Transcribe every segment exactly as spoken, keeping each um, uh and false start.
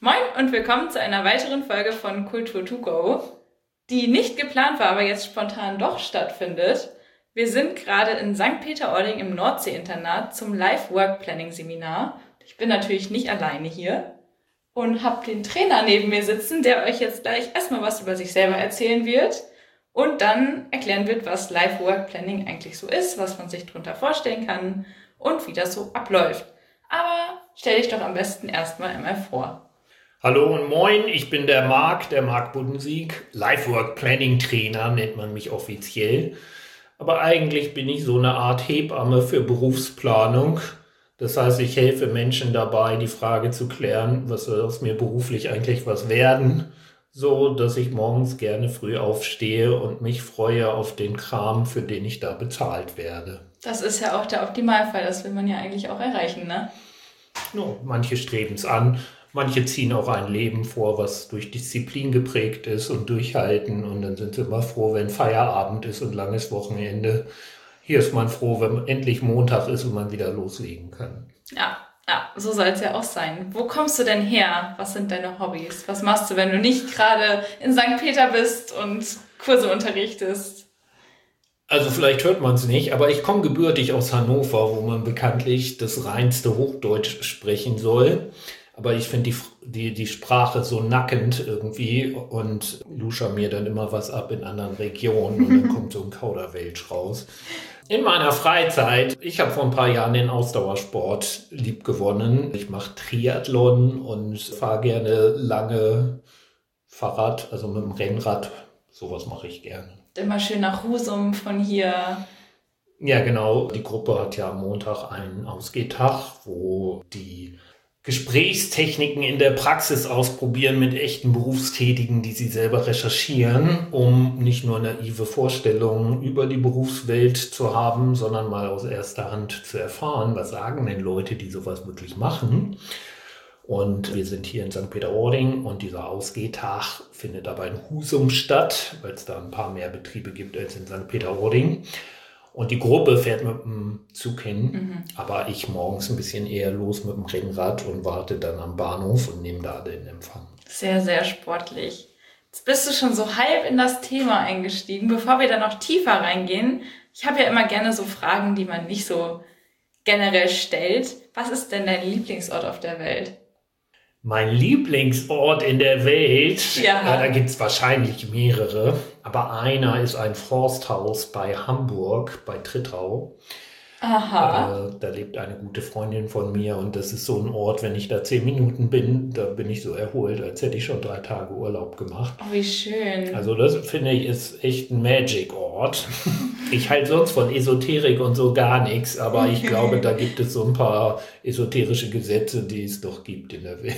Moin und willkommen zu einer weiteren Folge von Kultur to go, die nicht geplant war, aber jetzt spontan doch stattfindet. Wir sind gerade in Sankt Peter-Ording im Nordsee-Internat zum Life-Work-Planning-Seminar. Ich bin natürlich nicht alleine hier und habe den Trainer neben mir sitzen, der euch jetzt gleich erstmal was über sich selber erzählen wird und dann erklären wird, was Life-Work-Planning eigentlich so ist, was man sich darunter vorstellen kann und wie das so abläuft. Aber stell dich doch am besten erstmal einmal vor. Hallo und moin, ich bin der Marc, der Marc Buddensiek, Life-Work-Planning-Trainer nennt man mich offiziell. Aber eigentlich bin ich so eine Art Hebamme für Berufsplanung. Das heißt, ich helfe Menschen dabei, die Frage zu klären, was soll aus mir beruflich eigentlich was werden, so dass ich morgens gerne früh aufstehe und mich freue auf den Kram, für den ich da bezahlt werde. Das ist ja auch der Optimalfall, das will man ja eigentlich auch erreichen, ne? No, manche streben es an. Manche ziehen auch ein Leben vor, was durch Disziplin geprägt ist und durchhalten. Und dann sind sie immer froh, wenn Feierabend ist und langes Wochenende. Hier ist man froh, wenn endlich Montag ist und man wieder loslegen kann. Ja, ja, so soll es ja auch sein. Wo kommst du denn her? Was sind deine Hobbys? Was machst du, wenn du nicht gerade in Sankt Peter bist und Kurse unterrichtest? Also vielleicht hört man es nicht, aber ich komme gebürtig aus Hannover, wo man bekanntlich das reinste Hochdeutsch sprechen soll. Aber ich finde die, die, die Sprache so nackend irgendwie und lusche mir dann immer was ab in anderen Regionen und dann kommt so ein Kauderwelsch raus. In meiner Freizeit, ich habe vor ein paar Jahren den Ausdauersport lieb gewonnen. Ich mache Triathlon und fahre gerne lange Fahrrad, also mit dem Rennrad. Sowas mache ich gerne. Immer schön nach Husum von hier. Ja, genau. Die Gruppe hat ja am Montag einen Ausgehtag, wo die Gesprächstechniken in der Praxis ausprobieren mit echten Berufstätigen, die sie selber recherchieren, um nicht nur naive Vorstellungen über die Berufswelt zu haben, sondern mal aus erster Hand zu erfahren, was sagen denn Leute, die sowas wirklich machen. Und wir sind hier in Sankt Peter-Ording und dieser Ausgehtag findet aber in Husum statt, weil es da ein paar mehr Betriebe gibt als in Sankt Peter-Ording. Und die Gruppe fährt mit dem Zug hin, mhm. aber ich morgens ein bisschen eher los mit dem Rennrad und warte dann am Bahnhof und nehme da den Empfang. Sehr, sehr sportlich. Jetzt bist du schon so halb in das Thema eingestiegen. Bevor wir da noch tiefer reingehen, ich habe ja immer gerne so Fragen, die man nicht so generell stellt. Was ist denn dein Lieblingsort auf der Welt? Mein Lieblingsort in der Welt, ja. Ja, da gibt es wahrscheinlich mehrere, aber einer ist ein Forsthaus bei Hamburg, bei Trittau. Aha. Äh, da lebt eine gute Freundin von mir und das ist so ein Ort, wenn ich da zehn Minuten bin, da bin ich so erholt, als hätte ich schon drei Tage Urlaub gemacht. Oh, wie schön. Also das finde ich ist echt ein Magic-Ort. Ich halte sonst von Esoterik und so gar nichts, aber ich glaube, da gibt es so ein paar esoterische Gesetze, die es doch gibt in der Welt.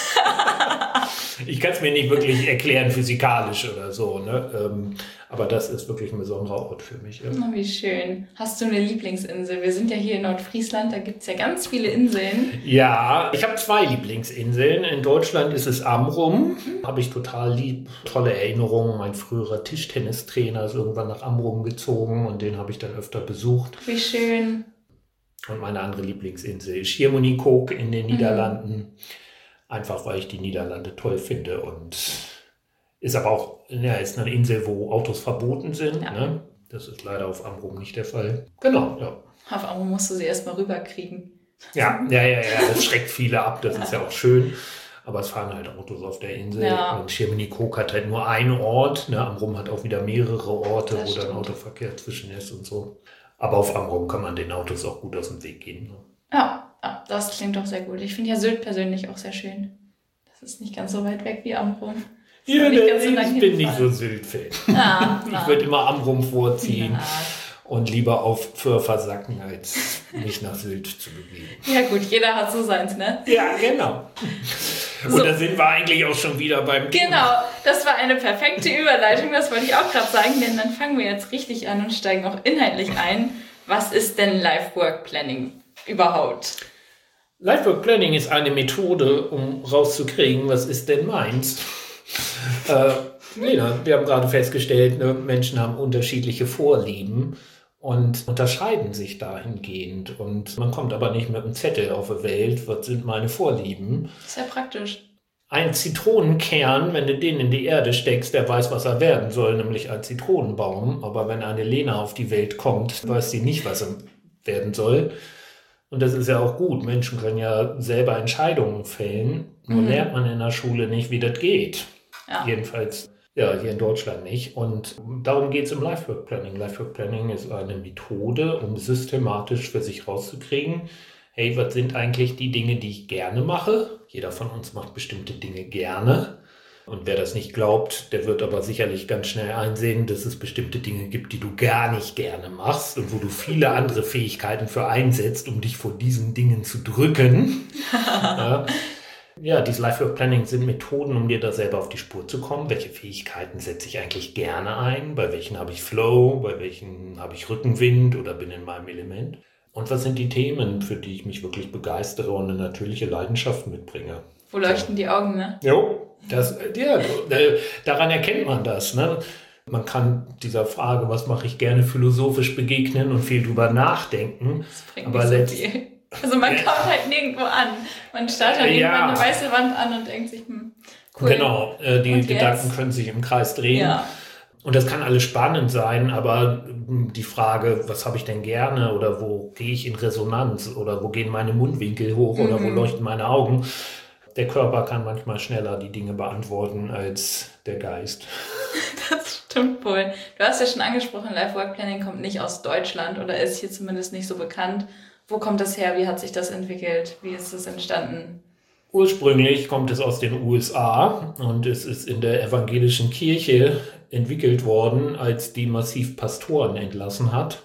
Ich kann es mir nicht wirklich erklären, physikalisch oder so, ne? Ähm, aber das ist wirklich ein besonderer Ort für mich. Ja. Oh, wie schön. Hast du eine Lieblingsinsel? Wir sind ja hier in Nordfriesland, da gibt es ja ganz viele Inseln. Ja, ich habe zwei Lieblingsinseln. In Deutschland ist es Amrum. Mhm. Habe ich total lieb, tolle Erinnerungen. Mein früherer Tischtennistrainer ist irgendwann nach Amrum gezogen und den habe ich dann öfter besucht. Wie schön. Und meine andere Lieblingsinsel ist Schiermonnikoog in den Niederlanden. Mhm. Einfach, weil ich die Niederlande toll finde und ist aber auch, ja, ist eine Insel, wo Autos verboten sind. Ja. Ne? Das ist leider auf Amrum nicht der Fall. Genau, ja. Auf Amrum musst du sie erstmal rüberkriegen. Ja, ja, ja, ja, das schreckt viele ab, das ist ja auch schön. Aber es fahren halt Autos auf der Insel. Ja. Und Schiermonnikoog hat halt nur einen Ort. Ne? Amrum hat auch wieder mehrere Orte, das wo stimmt. dann Autoverkehr zwischen ist und so. Aber auf Amrum kann man den Autos auch gut aus dem Weg gehen. Ne? Ja. Ja, das klingt doch sehr gut. Ich finde ja Sylt persönlich auch sehr schön. Das ist nicht ganz so weit weg wie Amrum. Ja, ne, so ich bin nicht so Sylt-Fan. Ja, ich würde immer Amrum vorziehen ja. und lieber auf Föhr versacken, als mich nach Sylt zu bewegen. Ja gut, jeder hat so seins, ne? Ja, genau. Und so. Da sind wir eigentlich auch schon wieder beim Thema. Genau, das war eine perfekte Überleitung, das wollte ich auch gerade sagen, denn dann fangen wir jetzt richtig an und steigen auch inhaltlich ein. Was ist denn Life-Work-Planning überhaupt? Life-Work-Planning ist eine Methode, um rauszukriegen, was ist denn meins. äh, Lena, wir haben gerade festgestellt, ne, Menschen haben unterschiedliche Vorlieben und unterscheiden sich dahingehend. Und man kommt aber nicht mit einem Zettel auf die Welt, was sind meine Vorlieben. Sehr praktisch. Ein Zitronenkern, wenn du den in die Erde steckst, der weiß, was er werden soll, nämlich ein Zitronenbaum. Aber wenn eine Lena auf die Welt kommt, weiß sie nicht, was er werden soll. Und das ist ja auch gut. Menschen können ja selber Entscheidungen fällen. Nur mhm. lernt man in der Schule nicht, wie das geht. Ja. Jedenfalls ja, hier in Deutschland nicht. Und darum geht es im Lifework Planning. Lifework Planning ist eine Methode, um systematisch für sich rauszukriegen, hey, was sind eigentlich die Dinge, die ich gerne mache? Jeder von uns macht bestimmte Dinge gerne. Und wer das nicht glaubt, der wird aber sicherlich ganz schnell einsehen, dass es bestimmte Dinge gibt, die du gar nicht gerne machst und wo du viele andere Fähigkeiten für einsetzt, um dich vor diesen Dingen zu drücken. ja. ja, dieses Lifework Planning sind Methoden, um dir da selber auf die Spur zu kommen. Welche Fähigkeiten setze ich eigentlich gerne ein? Bei welchen habe ich Flow? Bei welchen habe ich Rückenwind oder bin in meinem Element? Und was sind die Themen, für die ich mich wirklich begeistere und eine natürliche Leidenschaft mitbringe? Wo leuchten die Augen, ne? Jo, das, ja, daran erkennt man das. Ne? Man kann dieser Frage, was mache ich gerne, philosophisch begegnen und viel drüber nachdenken. Das bringt aber nicht so viel. Also man kommt halt nirgendwo an. Man starrt halt ja. irgendwann eine weiße Wand an und denkt sich, hm, cool. Genau, äh, die und Gedanken jetzt? Können sich im Kreis drehen. Ja. Und das kann alles spannend sein, aber die Frage, was habe ich denn gerne oder wo gehe ich in Resonanz oder wo gehen meine Mundwinkel hoch oder mhm. wo leuchten meine Augen, der Körper kann manchmal schneller die Dinge beantworten als der Geist. Das stimmt wohl. Du hast ja schon angesprochen, Lifework Planning kommt nicht aus Deutschland oder ist hier zumindest nicht so bekannt. Wo kommt das her? Wie hat sich das entwickelt? Wie ist das entstanden? Ursprünglich kommt es aus den U S A und es ist in der evangelischen Kirche entwickelt worden, als die massiv Pastoren entlassen hat.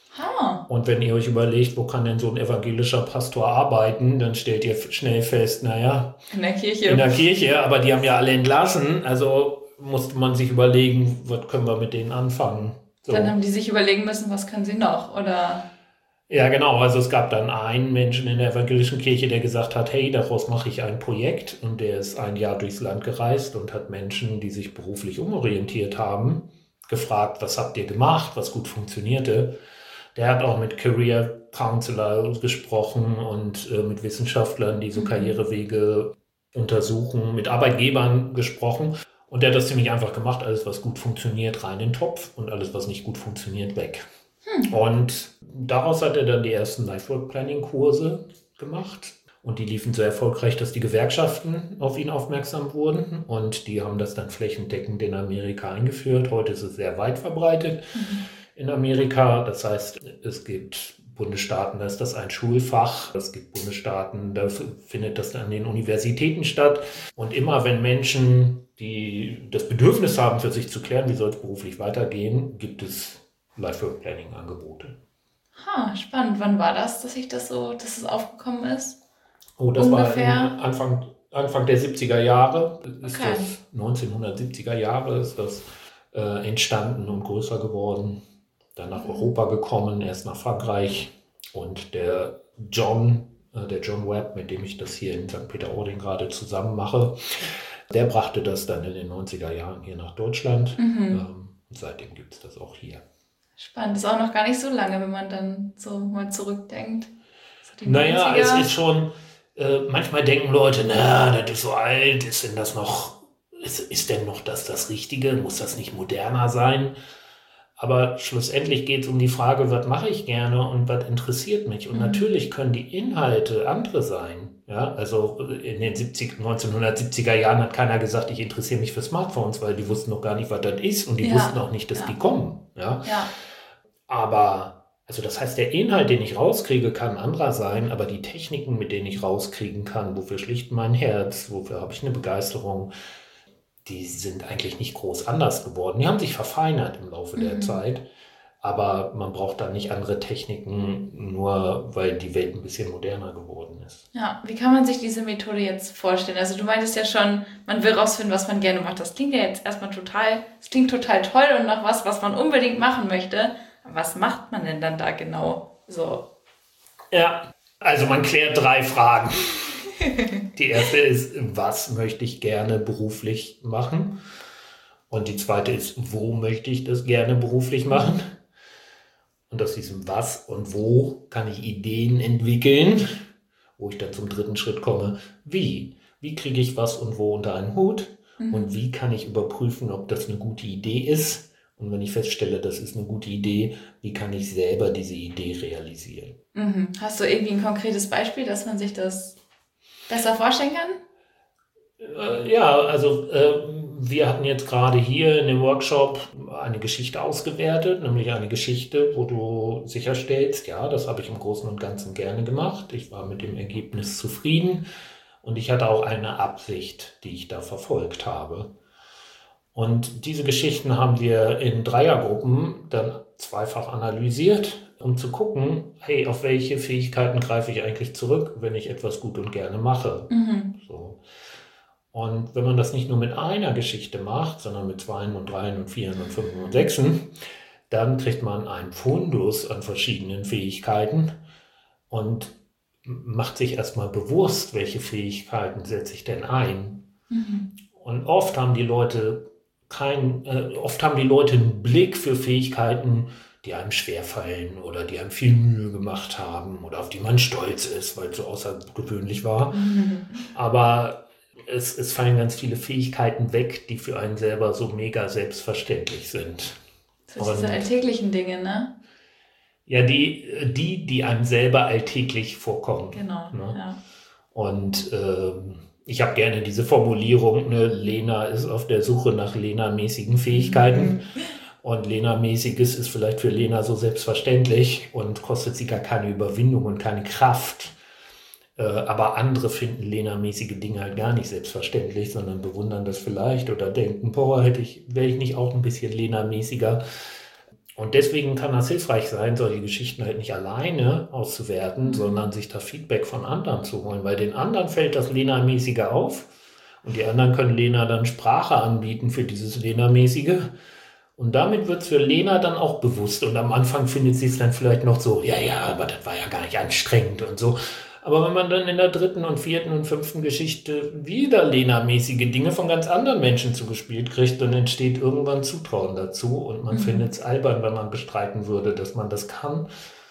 Ha. Und wenn ihr euch überlegt, wo kann denn so ein evangelischer Pastor arbeiten, dann stellt ihr schnell fest, naja, in der Kirche. In der Kirche, aber die haben ja alle entlassen, also musste man sich überlegen, was können wir mit denen anfangen. So. Dann haben die sich überlegen müssen, was können sie noch, oder... Ja, genau. Also es gab dann einen Menschen in der evangelischen Kirche, der gesagt hat, hey, daraus mache ich ein Projekt. Und der ist ein Jahr durchs Land gereist und hat Menschen, die sich beruflich umorientiert haben, gefragt, was habt ihr gemacht, was gut funktionierte. Der hat auch mit Career Counselor gesprochen und äh, mit Wissenschaftlern, die so Karrierewege untersuchen, mit Arbeitgebern gesprochen. Und der hat das ziemlich einfach gemacht. Alles, was gut funktioniert, rein in den Topf und alles, was nicht gut funktioniert, weg. Hm. Und daraus hat er dann die ersten Lifework Planning Kurse gemacht. Und die liefen so erfolgreich, dass die Gewerkschaften auf ihn aufmerksam wurden. Und die haben das dann flächendeckend in Amerika eingeführt. Heute ist es sehr weit verbreitet mhm. in Amerika. Das heißt, es gibt Bundesstaaten, da ist das ein Schulfach. Es gibt Bundesstaaten, da findet das an den Universitäten statt. Und immer wenn Menschen, die das Bedürfnis haben, für sich zu klären, wie soll es beruflich weitergehen, gibt es Lifework Planning Angebote. Ha, spannend. Wann war das, dass ich das so, dass es aufgekommen ist? Oh, das Ungefähr? war Anfang, Anfang der siebziger Jahre. Ist okay. das neunzehnhundertsiebziger Jahre ist das äh, entstanden und größer geworden. Dann nach mhm. Europa gekommen, erst nach Frankreich. Und der John, äh, der John Webb, mit dem ich das hier in Sankt Peter-Ording gerade zusammen mache, der brachte das dann in den neunziger Jahren hier nach Deutschland. Mhm. Ähm, und seitdem gibt es das auch hier. Spannend, ist auch noch gar nicht so lange, wenn man dann so mal zurückdenkt. So naja, es ist schon, äh, manchmal denken Leute, na, das ist so alt, ist denn das noch, ist, ist denn noch das das Richtige, muss das nicht moderner sein? Aber schlussendlich geht es um die Frage, was mache ich gerne und was interessiert mich? Und mhm. natürlich können die Inhalte andere sein. Ja, also in den siebzig, neunzehnhundertsiebziger Jahren hat keiner gesagt, ich interessiere mich für Smartphones, weil die wussten noch gar nicht, was das ist und die ja. wussten auch nicht, dass ja. die kommen. Ja? Ja. Aber, also das heißt, der Inhalt, den ich rauskriege, kann anderer sein, aber die Techniken, mit denen ich rauskriegen kann, wofür schlicht mein Herz, wofür habe ich eine Begeisterung, die sind eigentlich nicht groß anders geworden. Die haben sich verfeinert im Laufe mhm. der Zeit, aber man braucht da nicht andere Techniken, nur weil die Welt ein bisschen moderner geworden ist. Ja, wie kann man sich diese Methode jetzt vorstellen? Also du meintest ja schon, man will rausfinden, was man gerne macht. Das klingt ja jetzt erstmal total, das klingt total toll und nach was, was man unbedingt machen möchte. Was macht man denn dann da genau so? Ja, also man klärt drei Fragen. Die erste ist, was möchte ich gerne beruflich machen? Und die zweite ist, wo möchte ich das gerne beruflich machen? Und aus diesem Was und Wo kann ich Ideen entwickeln, wo ich dann zum dritten Schritt komme, wie? wie kriege ich was und wo unter einen Hut Mhm. und wie kann ich überprüfen, ob das eine gute Idee ist. Und wenn ich feststelle, das ist eine gute Idee, wie kann ich selber diese Idee realisieren? Mhm. Hast du irgendwie ein konkretes Beispiel, dass man sich das besser vorstellen kann? Äh, ja, also äh, wir hatten jetzt gerade hier in dem Workshop eine Geschichte ausgewertet, nämlich eine Geschichte, wo du sicherstellst, ja, das habe ich im Großen und Ganzen gerne gemacht. Ich war mit dem Ergebnis zufrieden und ich hatte auch eine Absicht, die ich da verfolgt habe. Und diese Geschichten haben wir in Dreiergruppen dann zweifach analysiert, um zu gucken, hey, auf welche Fähigkeiten greife ich eigentlich zurück, wenn ich etwas gut und gerne mache. Mhm. So. Und wenn man das nicht nur mit einer Geschichte macht, sondern mit Zweien und Dreien und Vieren und Fünfen und Sechsen, dann kriegt man einen Fundus an verschiedenen Fähigkeiten und macht sich erstmal bewusst, welche Fähigkeiten setze ich denn ein. Mhm. Und oft haben die Leute kein, äh, oft haben die Leute einen Blick für Fähigkeiten, die einem schwerfallen oder die einem viel Mühe gemacht haben oder auf die man stolz ist, weil es so außergewöhnlich war. Mhm. Aber es, es fallen ganz viele Fähigkeiten weg, die für einen selber so mega selbstverständlich sind. So diese Und- alltäglichen Dinge, ne? Ja, die, die, die einem selber alltäglich vorkommen. Genau, Ne? ja. Und ähm, ich habe gerne diese Formulierung, ne, Lena ist auf der Suche nach Lena-mäßigen Fähigkeiten. Und Lena-mäßiges ist vielleicht für Lena so selbstverständlich und kostet sie gar keine Überwindung und keine Kraft. Äh, aber andere finden Lena-mäßige Dinge halt gar nicht selbstverständlich, sondern bewundern das vielleicht oder denken, boah, hätte ich, wäre ich nicht auch ein bisschen Lena-mäßiger. Und deswegen kann das hilfreich sein, solche Geschichten halt nicht alleine auszuwerten, Mhm. sondern sich da Feedback von anderen zu holen, weil den anderen fällt das Lena-mäßige auf und die anderen können Lena dann Sprache anbieten für dieses Lena-mäßige. Und damit wird es für Lena dann auch bewusst. Und am Anfang findet sie es dann vielleicht noch so, ja, ja, aber das war ja gar nicht anstrengend und so. Aber wenn man dann in der dritten und vierten und fünften Geschichte wieder Lena-mäßige Dinge von ganz anderen Menschen zugespielt kriegt, dann entsteht irgendwann Zutrauen dazu und man Mhm. findet es albern, wenn man bestreiten würde, dass man das kann.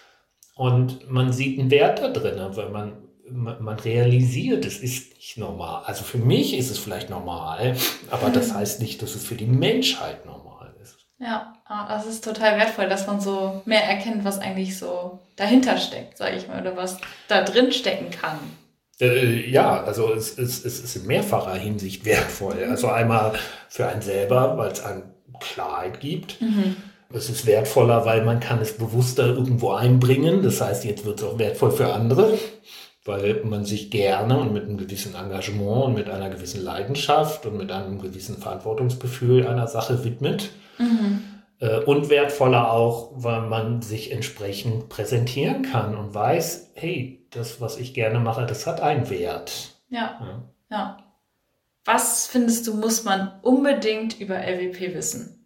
Und man sieht einen Wert da drin, weil man, man, man realisiert, es ist nicht normal. Also für mich ist es vielleicht normal, aber das heißt nicht, dass es für die Menschheit normal ist. Ja, ah, das ist total wertvoll, dass man so mehr erkennt, was eigentlich so dahinter steckt, sage ich mal, oder was da drin stecken kann. Äh, ja, also es, es, es ist in mehrfacher Hinsicht wertvoll. Also einmal für einen selber, weil es einem Klarheit gibt. Mhm. Es ist wertvoller, weil man kann es bewusster irgendwo einbringen. Das heißt, jetzt wird es auch wertvoll für andere, weil man sich gerne und mit einem gewissen Engagement und mit einer gewissen Leidenschaft und mit einem gewissen Verantwortungsgefühl einer Sache widmet. Mhm. Und wertvoller auch, weil man sich entsprechend präsentieren kann und weiß, hey, das, was ich gerne mache, das hat einen Wert. Ja, Ja. ja. Was findest du, muss man unbedingt über L W P wissen?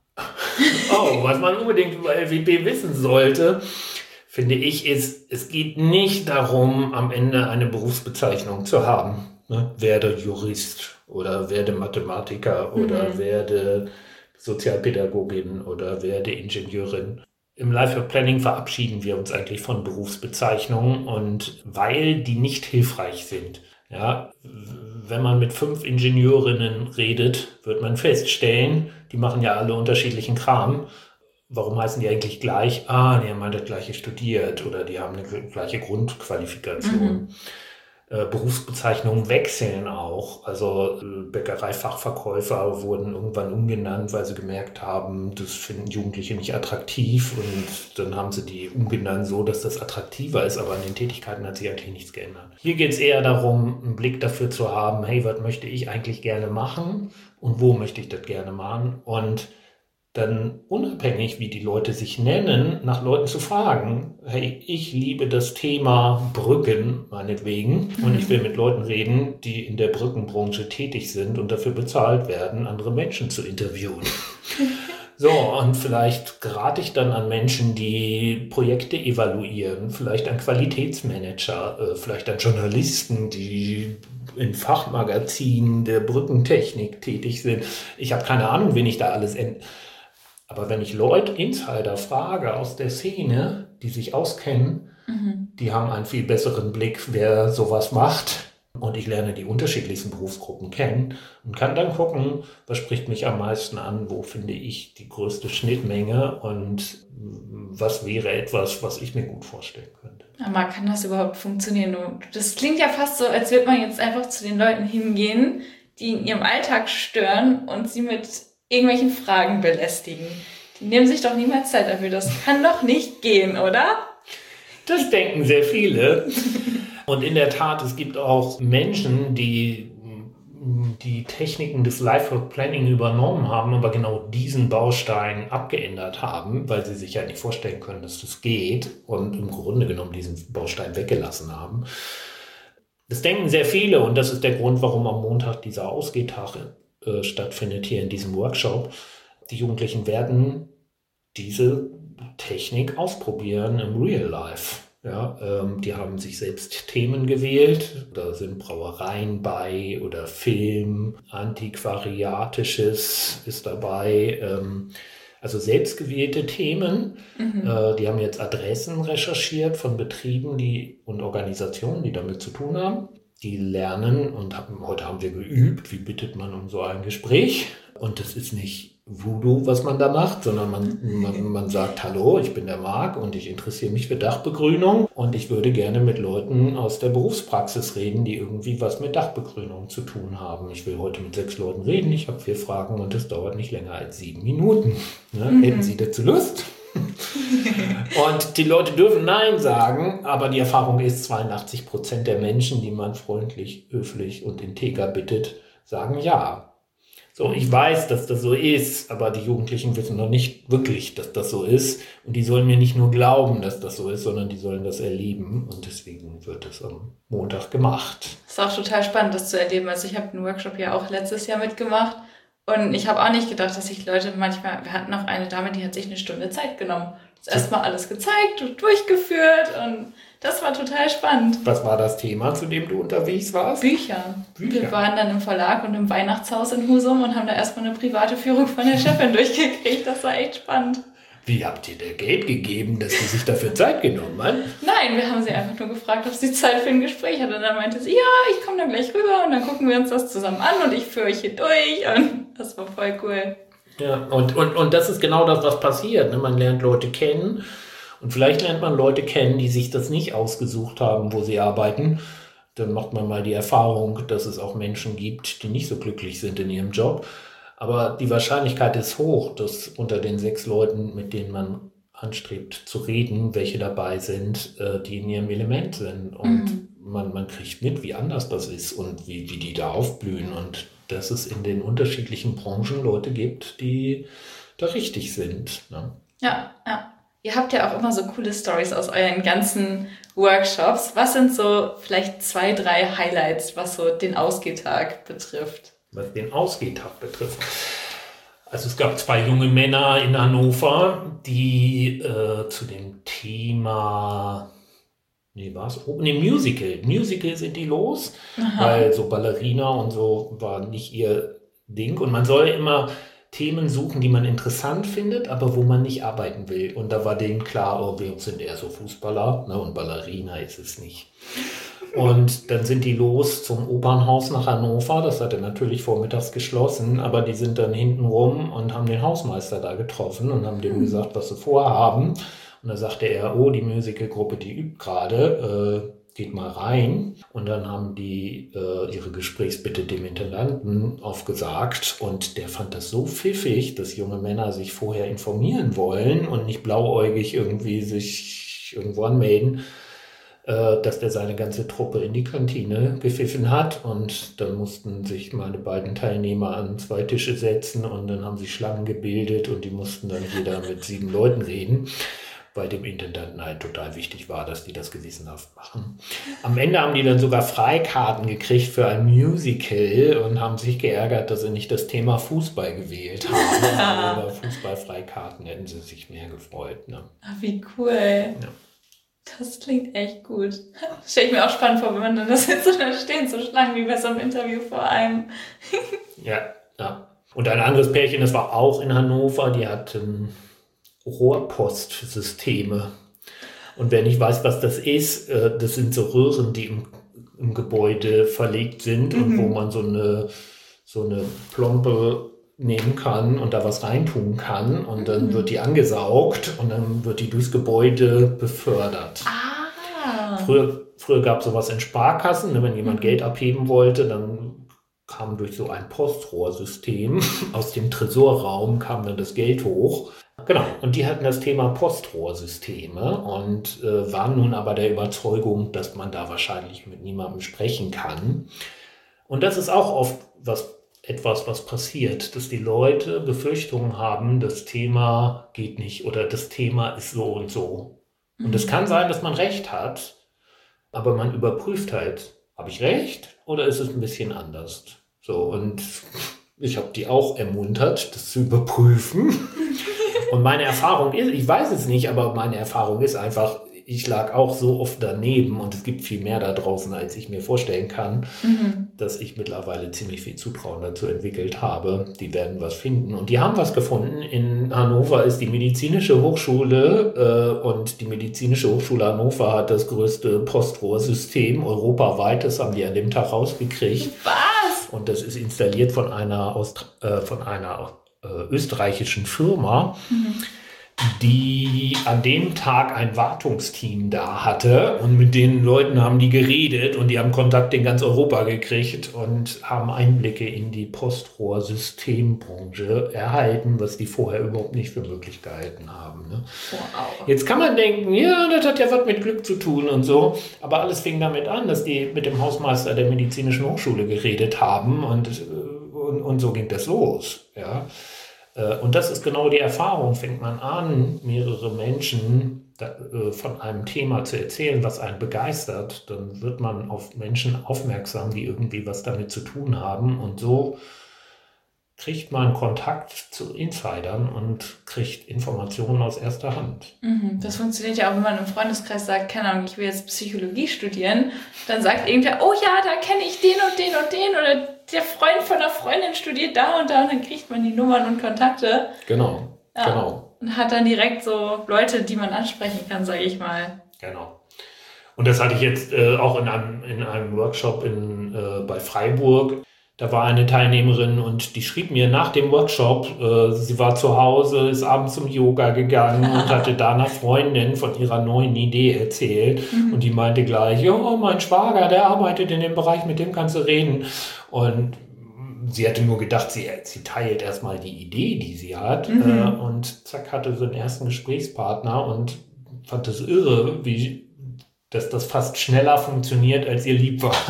Oh, was man unbedingt über L W P wissen sollte, finde ich, ist, es geht nicht darum, am Ende eine Berufsbezeichnung zu haben. Ne? Werde Jurist oder werde Mathematiker oder Mhm. werde Sozialpädagogin oder werde Ingenieurin. Im Lifework Planning verabschieden wir uns eigentlich von Berufsbezeichnungen und weil die nicht hilfreich sind. Ja, wenn man mit fünf Ingenieurinnen redet, wird man feststellen, die machen ja alle unterschiedlichen Kram. Warum heißen die eigentlich gleich? Ah, die haben halt das gleiche studiert oder die haben eine gleiche Grundqualifikation. Mhm. Äh, Berufsbezeichnungen wechseln auch. Also äh, Bäckereifachverkäufer wurden irgendwann umgenannt, weil sie gemerkt haben, das finden Jugendliche nicht attraktiv und dann haben sie die umgenannt so, dass das attraktiver ist, aber an den Tätigkeiten hat sich eigentlich nichts geändert. Hier geht es eher darum, einen Blick dafür zu haben, hey, was möchte ich eigentlich gerne machen und wo möchte ich das gerne machen und dann unabhängig, wie die Leute sich nennen, nach Leuten zu fragen, hey, ich liebe das Thema Brücken, meinetwegen, und ich will mit Leuten reden, die in der Brückenbranche tätig sind und dafür bezahlt werden, andere Menschen zu interviewen. So, und vielleicht gerate ich dann an Menschen, die Projekte evaluieren, vielleicht an Qualitätsmanager, äh, vielleicht an Journalisten, die in Fachmagazinen der Brückentechnik tätig sind. Ich habe keine Ahnung, wen ich da alles... Ent- Aber wenn ich Leute, Insider frage aus der Szene, die sich auskennen, Mhm. die haben einen viel besseren Blick, wer sowas macht. und ich lerne die unterschiedlichsten Berufsgruppen kennen und kann dann gucken, was spricht mich am meisten an, wo finde ich die größte Schnittmenge und was wäre etwas, was ich mir gut vorstellen könnte. Aber kann das überhaupt funktionieren? Das klingt ja fast so, als würde man jetzt einfach zu den Leuten hingehen, die in ihrem Alltag stören und sie mit irgendwelchen Fragen belästigen. Die nehmen sich doch niemals Zeit dafür. Das kann doch nicht gehen, oder? Das denken sehr viele. Und in der Tat, es gibt auch Menschen, die die Techniken des Lifework Planning übernommen haben, aber genau diesen Baustein abgeändert haben, weil sie sich ja nicht vorstellen können, dass das geht und im Grunde genommen diesen Baustein weggelassen haben. Das denken sehr viele und das ist der Grund, warum am Montag dieser Ausgehtag äh, stattfindet hier in diesem Workshop. Die Jugendlichen werden diese Technik ausprobieren im Real Life. Ja, ähm, die haben sich selbst Themen gewählt. Da sind Brauereien bei oder Film, Antiquariatisches ist dabei. Ähm, also selbstgewählte Themen. Mhm. Äh, die haben jetzt Adressen recherchiert von Betrieben die, und Organisationen, die damit zu tun haben. Die lernen und haben, heute haben wir geübt, wie bittet man um so ein Gespräch. Und das ist nicht Voodoo, was man da macht, sondern man, man, man sagt, hallo, ich bin der Marc und ich interessiere mich für Dachbegrünung und ich würde gerne mit Leuten aus der Berufspraxis reden, die irgendwie was mit Dachbegrünung zu tun haben. Ich will heute mit sechs Leuten reden, ich habe vier Fragen und es dauert nicht länger als sieben Minuten. Ne? Mhm. Hätten Sie dazu Lust? Und die Leute dürfen Nein sagen, aber die Erfahrung ist, zweiundachtzig Prozent der Menschen, die man freundlich, höflich und integer bittet, sagen ja. So, ich weiß, dass das so ist, aber die Jugendlichen wissen noch nicht wirklich, dass das so ist. Und die sollen mir nicht nur glauben, dass das so ist, sondern die sollen das erleben. Und deswegen wird es am Montag gemacht. Das ist auch total spannend, das zu erleben. Also ich habe einen Workshop ja auch letztes Jahr mitgemacht. Und ich habe auch nicht gedacht, dass sich Leute manchmal, wir hatten auch eine Dame, die hat sich eine Stunde Zeit genommen. Hat erstmal alles gezeigt und durchgeführt und das war total spannend. Was war das Thema, zu dem du unterwegs warst? Bücher. Bücher. Wir waren dann im Verlag und im Weihnachtshaus in Husum und haben da erstmal eine private Führung von der Chefin durchgekriegt. Das war echt spannend. Wie habt ihr der Geld gegeben, dass sie sich dafür Zeit genommen hat? Nein, wir haben sie einfach nur gefragt, ob sie Zeit für ein Gespräch hat. Und dann meinte sie, ja, ich komme dann gleich rüber und dann gucken wir uns das zusammen an und ich führe euch hier durch. Und das war voll cool. Ja, und, und, und das ist genau das, was passiert. Ne? Man lernt Leute kennen und vielleicht lernt man Leute kennen, die sich das nicht ausgesucht haben, wo sie arbeiten. Dann macht man mal die Erfahrung, dass es auch Menschen gibt, die nicht so glücklich sind in ihrem Job. Aber die Wahrscheinlichkeit ist hoch, dass unter den sechs Leuten, mit denen man anstrebt zu reden, welche dabei sind, die in ihrem Element sind. Und mhm. man, man kriegt mit, wie anders das ist und wie, wie die da aufblühen. Und dass es in den unterschiedlichen Branchen Leute gibt, die da richtig sind. Ne? Ja, ja. Ihr habt ja auch immer so coole Stories aus euren ganzen Workshops. Was sind so vielleicht zwei, drei Highlights, was so den Ausgehtag betrifft? Was den Ausgehtag betrifft. Also es gab zwei junge Männer in Hannover, die äh, zu dem Thema, nee, was? Oh, nee, Musical. Musical sind die los, Aha. weil so Ballerina und so war nicht ihr Ding. Und man soll immer Themen suchen, die man interessant findet, aber wo man nicht arbeiten will. Und da war denen klar, oh, wir sind eher so Fußballer, ne, und Ballerina ist es nicht. Und dann sind die los zum Opernhaus nach Hannover. Das hatte natürlich vormittags geschlossen, aber die sind dann hinten rum und haben den Hausmeister da getroffen und haben dem gesagt, was sie vorhaben. Und da sagte er, oh, die Musicalgruppe, die übt gerade, äh, geht mal rein. Und dann haben die äh, ihre Gesprächsbitte dem Intendanten aufgesagt. Und der fand das so pfiffig, dass junge Männer sich vorher informieren wollen und nicht blauäugig irgendwie sich irgendwo anmelden, dass der seine ganze Truppe in die Kantine gepfiffen hat und dann mussten sich meine beiden Teilnehmer an zwei Tische setzen und dann haben sich Schlangen gebildet und die mussten dann jeder mit sieben Leuten reden, weil dem Intendanten halt total wichtig war, dass die das gewissenhaft machen. Am Ende haben die dann sogar Freikarten gekriegt für ein Musical und haben sich geärgert, dass sie nicht das Thema Fußball gewählt haben. Über Fußballfreikarten hätten sie sich mehr gefreut. Ne? Ach, wie cool. Ja. Das klingt echt gut. Stelle ich mir auch spannend vor, wenn man dann das jetzt so da stehen, so Schlangen wie bei so einem Interview vor einem. Ja, ja. Und ein anderes Pärchen, das war auch in Hannover, die hatten Rohrpostsysteme. Und wer nicht weiß, was das ist, das sind so Röhren, die im im Gebäude verlegt sind mhm. und wo man so eine, so eine Plombe nehmen kann und da was reintun kann und dann mhm. wird die angesaugt und dann wird die durchs Gebäude befördert. Ah. Früher, früher gab es sowas in Sparkassen, ne, wenn jemand mhm. Geld abheben wollte, dann kam durch so ein Postrohrsystem aus dem Tresorraum kam dann das Geld hoch. Genau, und die hatten das Thema Postrohrsysteme und äh, waren nun aber der Überzeugung, dass man da wahrscheinlich mit niemandem sprechen kann. Und das ist auch oft was etwas, was passiert, dass die Leute Befürchtungen haben, das Thema geht nicht oder das Thema ist so und so. Mhm. Und es kann sein, dass man recht hat, aber man überprüft halt, habe ich recht oder ist es ein bisschen anders? So, und ich habe die auch ermuntert, das zu überprüfen. Und meine Erfahrung ist, ich weiß es nicht, aber meine Erfahrung ist einfach, ich lag auch so oft daneben und es gibt viel mehr da draußen, als ich mir vorstellen kann, mhm. dass ich mittlerweile ziemlich viel Zutrauen dazu entwickelt habe. Die werden was finden und die haben was gefunden. In Hannover ist die Medizinische Hochschule äh, und die Medizinische Hochschule Hannover hat das größte Postrohrsystem europaweit. Das haben die an dem Tag rausgekriegt. Was? Und das ist installiert von einer, Aust- äh, von einer äh, österreichischen Firma. Mhm. die an dem Tag ein Wartungsteam da hatte und mit den Leuten haben die geredet und die haben Kontakt in ganz Europa gekriegt und haben Einblicke in die Postrohrsystembranche erhalten, was die vorher überhaupt nicht für möglich gehalten haben. Ne? Wow. Jetzt kann man denken, ja, das hat ja was mit Glück zu tun und so, aber alles fing damit an, dass die mit dem Hausmeister der Medizinischen Hochschule geredet haben und, und, und so ging das los, ja. Und das ist genau die Erfahrung, fängt man an, mehrere Menschen da, äh, von einem Thema zu erzählen, was einen begeistert, dann wird man auf Menschen aufmerksam, die irgendwie was damit zu tun haben und so kriegt man Kontakt zu Insidern und kriegt Informationen aus erster Hand. Mhm, das funktioniert ja auch, wenn man im Freundeskreis sagt, keine Ahnung, ich will jetzt Psychologie studieren, dann sagt irgendwer, oh ja, da kenne ich den und den und den oder der Freund von einer Freundin studiert da und da und dann kriegt man die Nummern und Kontakte. Genau, ja, genau. Und hat dann direkt so Leute, die man ansprechen kann, sage ich mal. Genau. Und das hatte ich jetzt äh, auch in einem, in einem Workshop in, äh, bei Freiburg. Da war eine Teilnehmerin und die schrieb mir nach dem Workshop, äh, sie war zu Hause, ist abends zum Yoga gegangen und hatte da einer Freundin von ihrer neuen Idee erzählt. Mhm. Und die meinte gleich, oh, mein Schwager, der arbeitet in dem Bereich, mit dem kannst du reden. Und sie hatte nur gedacht, sie, sie teilt erstmal die Idee, die sie hat. Mhm. Äh, und zack, hatte so einen ersten Gesprächspartner und fand das irre, wie, dass das fast schneller funktioniert, als ihr lieb war.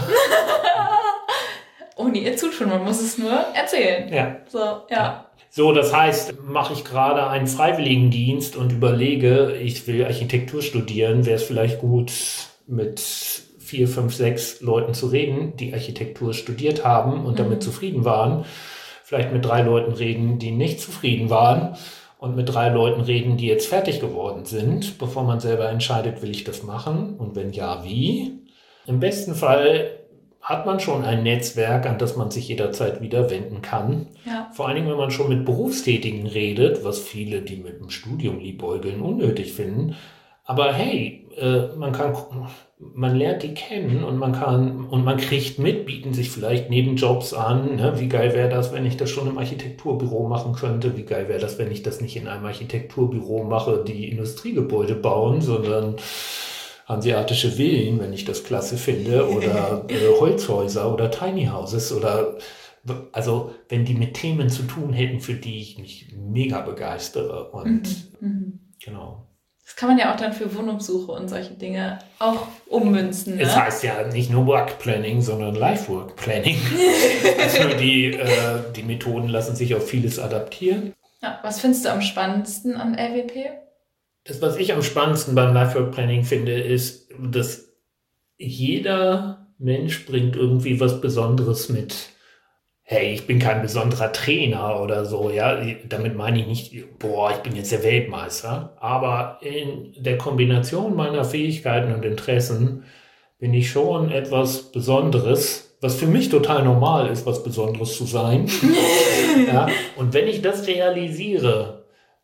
Ohne ihr Zutun, man muss es nur erzählen. Ja. So, ja. So, das heißt, mache ich gerade einen Freiwilligendienst und überlege, ich will Architektur studieren, wäre es vielleicht gut, mit vier, fünf, sechs Leuten zu reden, die Architektur studiert haben und damit mhm. zufrieden waren. Vielleicht mit drei Leuten reden, die nicht zufrieden waren und mit drei Leuten reden, die jetzt fertig geworden sind, bevor man selber entscheidet, will ich das machen und wenn ja, wie? Im besten Fall hat man schon ein Netzwerk, an das man sich jederzeit wieder wenden kann. Ja. Vor allen Dingen, wenn man schon mit Berufstätigen redet, was viele, die mit dem Studium liebäugeln, unnötig finden. Aber hey, äh, man kann, man lernt die kennen und man kann, und man kriegt mit, bieten sich vielleicht Nebenjobs an. Ne? Wie geil wäre das, wenn ich das schon im Architekturbüro machen könnte? Wie geil wäre das, wenn ich das nicht in einem Architekturbüro mache, die Industriegebäude bauen, sondern hanseatische Villen, wenn ich das klasse finde, oder äh, Holzhäuser oder Tiny Houses oder also wenn die mit Themen zu tun hätten, für die ich mich mega begeistere und mhm. genau. Das kann man ja auch dann für Wohnungssuche und solche Dinge auch ummünzen. Ne? Es heißt ja nicht nur Work Planning, sondern Life Work Planning. Also die, äh, die Methoden lassen sich auf vieles adaptieren. Ja, was findest du am spannendsten an L W P? Das, was ich am spannendsten beim Life Work Planning finde, ist, dass jeder Mensch bringt irgendwie was Besonderes mit. Hey, ich bin kein besonderer Trainer oder so, ja. Damit meine ich nicht, boah, ich bin jetzt der Weltmeister. Aber in der Kombination meiner Fähigkeiten und Interessen bin ich schon etwas Besonderes, was für mich total normal ist, was Besonderes zu sein. Ja? Und wenn ich das realisiere,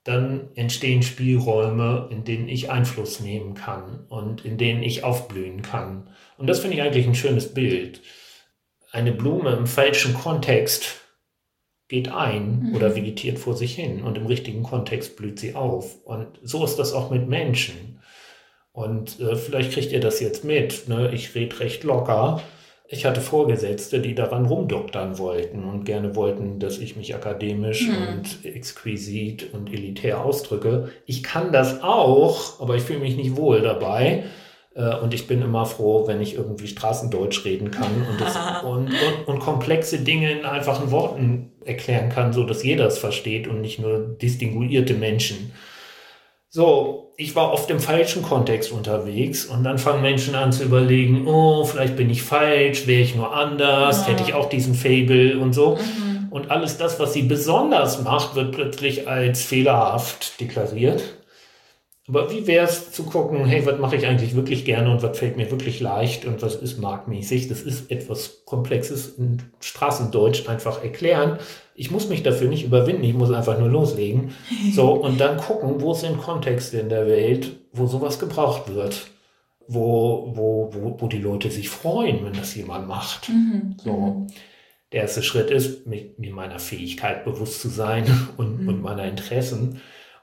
dann entstehen Spielräume, in denen ich Einfluss nehmen kann und in denen ich aufblühen kann. Und das finde ich eigentlich ein schönes Bild. Eine Blume im falschen Kontext geht ein mhm. oder vegetiert vor sich hin und im richtigen Kontext blüht sie auf. Und so ist das auch mit Menschen. Und äh, vielleicht kriegt ihr das jetzt mit, ne? Ich rede recht locker. Ich hatte Vorgesetzte, die daran rumdoktern wollten und gerne wollten, dass ich mich akademisch mhm. und exquisit und elitär ausdrücke. Ich kann das auch, aber ich fühle mich nicht wohl dabei. Und ich bin immer froh, wenn ich irgendwie Straßendeutsch reden kann und, das, und, und, und komplexe Dinge in einfachen Worten erklären kann, so dass jeder es versteht und nicht nur distinguierte Menschen. So, ich war oft im falschen Kontext unterwegs und dann fangen Menschen an zu überlegen, oh, vielleicht bin ich falsch, wäre ich nur anders, ja. hätte ich auch diesen Faible und so. Mhm. Und alles das, was sie besonders macht, wird plötzlich als fehlerhaft deklariert. Aber wie wäre es zu gucken, hey, was mache ich eigentlich wirklich gerne und was fällt mir wirklich leicht und was ist marktmäßig? Das ist etwas Komplexes in Straßendeutsch einfach erklären. Ich muss mich dafür nicht überwinden, ich muss einfach nur loslegen. So, und dann gucken, wo sind Kontexte in der Welt, wo sowas gebraucht wird. Wo, wo, wo, wo die Leute sich freuen, wenn das jemand macht. Mhm. So. Der erste Schritt ist, mir meiner Fähigkeit bewusst zu sein und, mhm. und meiner Interessen.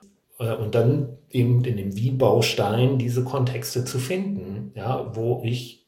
Und dann eben in dem Wie-Baustein diese Kontexte zu finden, ja, wo ich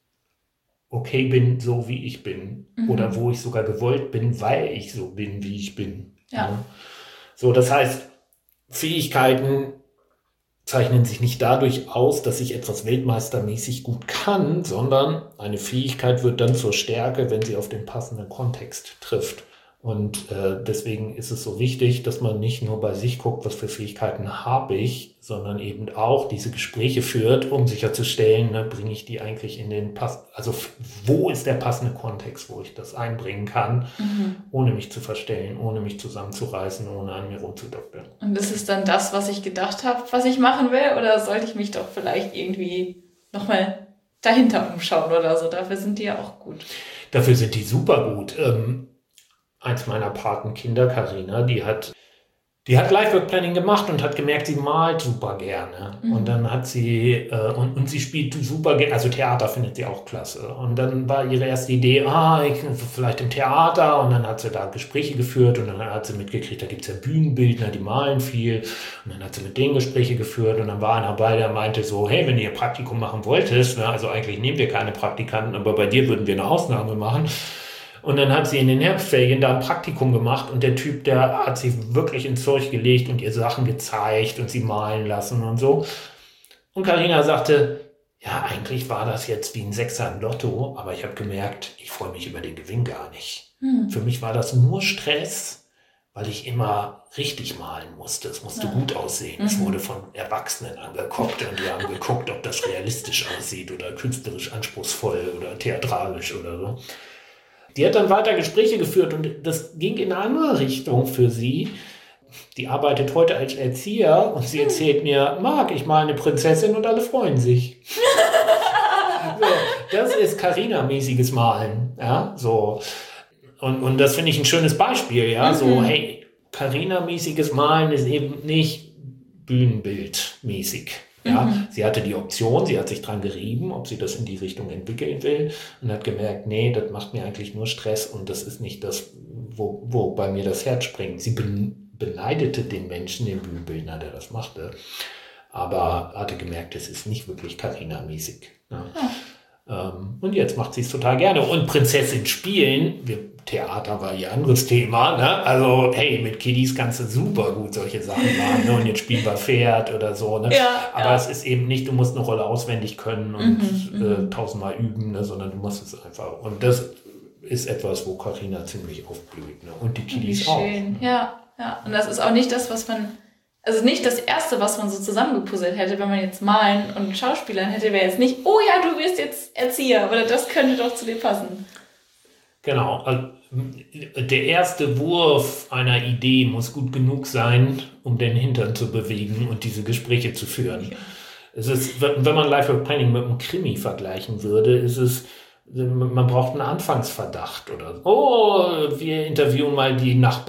okay bin, so wie ich bin. Mhm. Oder wo ich sogar gewollt bin, weil ich so bin, wie ich bin. Ja. Ja. So, das heißt, Fähigkeiten zeichnen sich nicht dadurch aus, dass ich etwas weltmeistermäßig gut kann, sondern eine Fähigkeit wird dann zur Stärke, wenn sie auf den passenden Kontext trifft. Und äh, deswegen ist es so wichtig, dass man nicht nur bei sich guckt, was für Fähigkeiten habe ich, sondern eben auch diese Gespräche führt, um sicherzustellen, ne, bringe ich die eigentlich in den Pass, also wo ist der passende Kontext, wo ich das einbringen kann, mhm. ohne mich zu verstellen, ohne mich zusammenzureißen, ohne an mir rumzudoktern. Und ist es dann das, was ich gedacht habe, was ich machen will, oder sollte ich mich doch vielleicht irgendwie nochmal dahinter umschauen oder so? Dafür sind die ja auch gut. Dafür sind die super gut. Ähm, Eins meiner Patenkinder, Carina, die hat, die hat Life-Work-Planning gemacht und hat gemerkt, sie malt super gerne. Mhm. Und dann hat sie, äh, und, und sie spielt super gerne, also Theater findet sie auch klasse. Und dann war ihre erste Idee, ah, ich, vielleicht im Theater. Und dann hat sie da Gespräche geführt und dann hat sie mitgekriegt, da gibt es ja Bühnenbildner, die malen viel. Und dann hat sie mit denen Gespräche geführt und dann war einer dabei, der meinte so, hey, wenn ihr Praktikum machen wolltest, ne, also eigentlich nehmen wir keine Praktikanten, aber bei dir würden wir eine Ausnahme machen. Und dann hat sie in den Herbstferien da ein Praktikum gemacht und der Typ, der hat sie wirklich ins Zeug gelegt und ihr Sachen gezeigt und sie malen lassen und so. Und Carina sagte, ja, eigentlich war das jetzt wie ein Sechser im Lotto, aber ich habe gemerkt, ich freue mich über den Gewinn gar nicht. Hm. Für mich war das nur Stress, weil ich immer richtig malen musste. Es musste ja. gut aussehen. Mhm. Es wurde von Erwachsenen angeguckt und die haben geguckt, ob das realistisch aussieht oder künstlerisch anspruchsvoll oder theatralisch oder so. Die hat dann weiter Gespräche geführt und das ging in eine andere Richtung für sie. Die arbeitet heute als Erzieher und sie erzählt mir, Marc, ich mal eine Prinzessin und alle freuen sich. So, das ist Carina-mäßiges Malen. Ja, so. Und, und das finde ich ein schönes Beispiel. Ja, mhm. so, hey, Carina-mäßiges Malen ist eben nicht Bühnenbildmäßig. Ja, mhm. Sie hatte die Option, sie hat sich dran gerieben, ob sie das in die Richtung entwickeln will und hat gemerkt, nee, das macht mir eigentlich nur Stress und das ist nicht das, wo, wo bei mir das Herz springt. Sie beneidete den Menschen, den Bühnenbildner, der das machte, aber hatte gemerkt, es ist nicht wirklich Carina-mäßig. Ja. Ja. Ähm, und jetzt macht sie es total gerne. Und Prinzessin spielen, wir, Theater war ihr anderes Thema, ne? Also hey, mit Kiddies kannst du super gut solche Sachen machen, ne? Und jetzt spielen wir Pferd oder so, ne? Ja, aber ja. es ist eben nicht, du musst eine Rolle auswendig können und mhm, äh, tausendmal üben, ne? Sondern du musst es einfach. Und das ist etwas, wo Carina ziemlich aufblüht, ne? Und die Kiddies auch. Schön, ne? Ja, ja. Und das ist auch nicht das, was man, also nicht das Erste, was man so zusammengepuzzelt hätte, wenn man jetzt malen und Schauspielern hätte, wäre jetzt nicht, oh ja, du wirst jetzt Erzieher, oder das könnte doch zu dir passen. Genau, also der erste Wurf einer Idee muss gut genug sein, um den Hintern zu bewegen und diese Gespräche zu führen. Ja. Es ist, wenn man Life-Work Planning mit einem Krimi vergleichen würde, ist es, man braucht einen Anfangsverdacht oder so. Oh, wir interviewen mal die Nachbarn.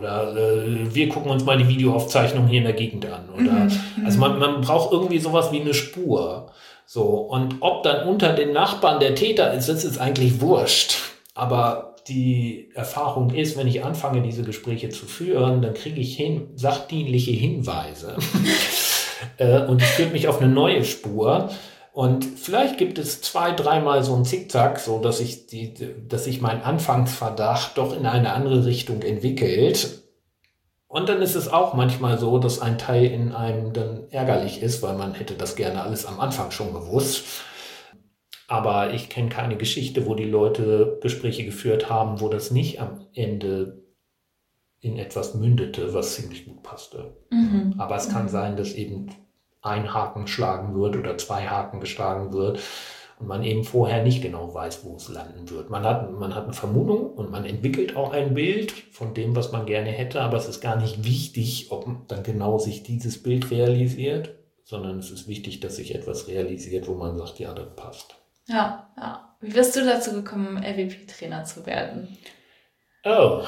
Oder äh, wir gucken uns mal die Videoaufzeichnung hier in der Gegend an. Oder Mhm. also man, man braucht irgendwie sowas wie eine Spur. So, und ob dann unter den Nachbarn der Täter ist, das ist eigentlich wurscht. Aber die Erfahrung ist, wenn ich anfange, diese Gespräche zu führen, dann kriege ich hin, sachdienliche Hinweise. äh, und es führt mich auf eine neue Spur. Und vielleicht gibt es zwei, dreimal so ein Zickzack, so dass ich die, dass sich mein Anfangsverdacht doch in eine andere Richtung entwickelt. Und dann ist es auch manchmal so, dass ein Teil in einem dann ärgerlich ist, weil man hätte das gerne alles am Anfang schon gewusst. Aber ich kenne keine Geschichte, wo die Leute Gespräche geführt haben, wo das nicht am Ende in etwas mündete, was ziemlich gut passte. Mhm. Aber es kann sein, dass eben ein Haken geschlagen wird oder zwei Haken geschlagen wird und man eben vorher nicht genau weiß, wo es landen wird. Man hat, man hat eine Vermutung und man entwickelt auch ein Bild von dem, was man gerne hätte, aber es ist gar nicht wichtig, ob dann genau sich dieses Bild realisiert, sondern es ist wichtig, dass sich etwas realisiert, wo man sagt, ja, das passt. Ja, ja. Wie bist du dazu gekommen, L V P-Trainer zu werden? Oh.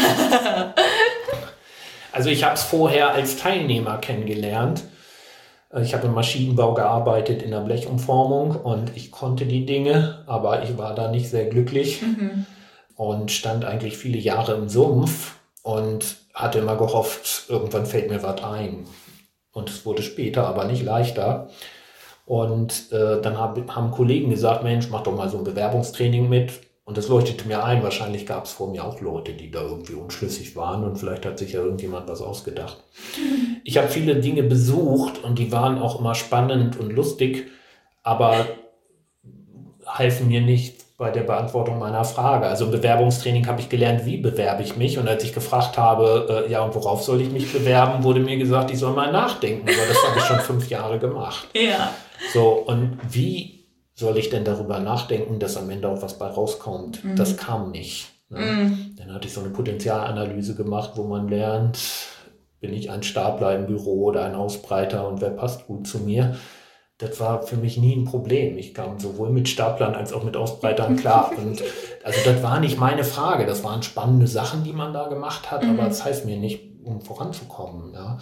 Also ich habe es vorher als Teilnehmer kennengelernt. Ich habe im Maschinenbau gearbeitet, in der Blechumformung und ich konnte die Dinge, aber ich war da nicht sehr glücklich mhm. und stand eigentlich viele Jahre im Sumpf und hatte immer gehofft, irgendwann fällt mir was ein. Und es wurde später aber nicht leichter. Und äh, dann hab, haben Kollegen gesagt, Mensch, mach doch mal so ein Bewerbungstraining mit. Und das leuchtete mir ein, wahrscheinlich gab es vor mir auch Leute, die da irgendwie unschlüssig waren und vielleicht hat sich ja irgendjemand was ausgedacht. Ich habe viele Dinge besucht und die waren auch immer spannend und lustig, aber halfen mir nicht bei der Beantwortung meiner Frage. Also im Bewerbungstraining habe ich gelernt, wie bewerbe ich mich. Und als ich gefragt habe, äh, ja und worauf soll ich mich bewerben, wurde mir gesagt, ich soll mal nachdenken, weil das habe ich schon fünf Jahre gemacht. Ja. So, und wie soll ich denn darüber nachdenken, dass am Ende auch was bei rauskommt? Mhm. Das kam nicht. Ne? Mhm. Dann hatte ich so eine Potenzialanalyse gemacht, wo man lernt, bin ich ein Stapler im Büro oder ein Ausbreiter und wer passt gut zu mir? Das war für mich nie ein Problem. Ich kam sowohl mit Staplern als auch mit Ausbreitern klar. Und also das war nicht meine Frage. Das waren spannende Sachen, die man da gemacht hat, mhm. aber das heißt mir nicht, um voranzukommen. Ja.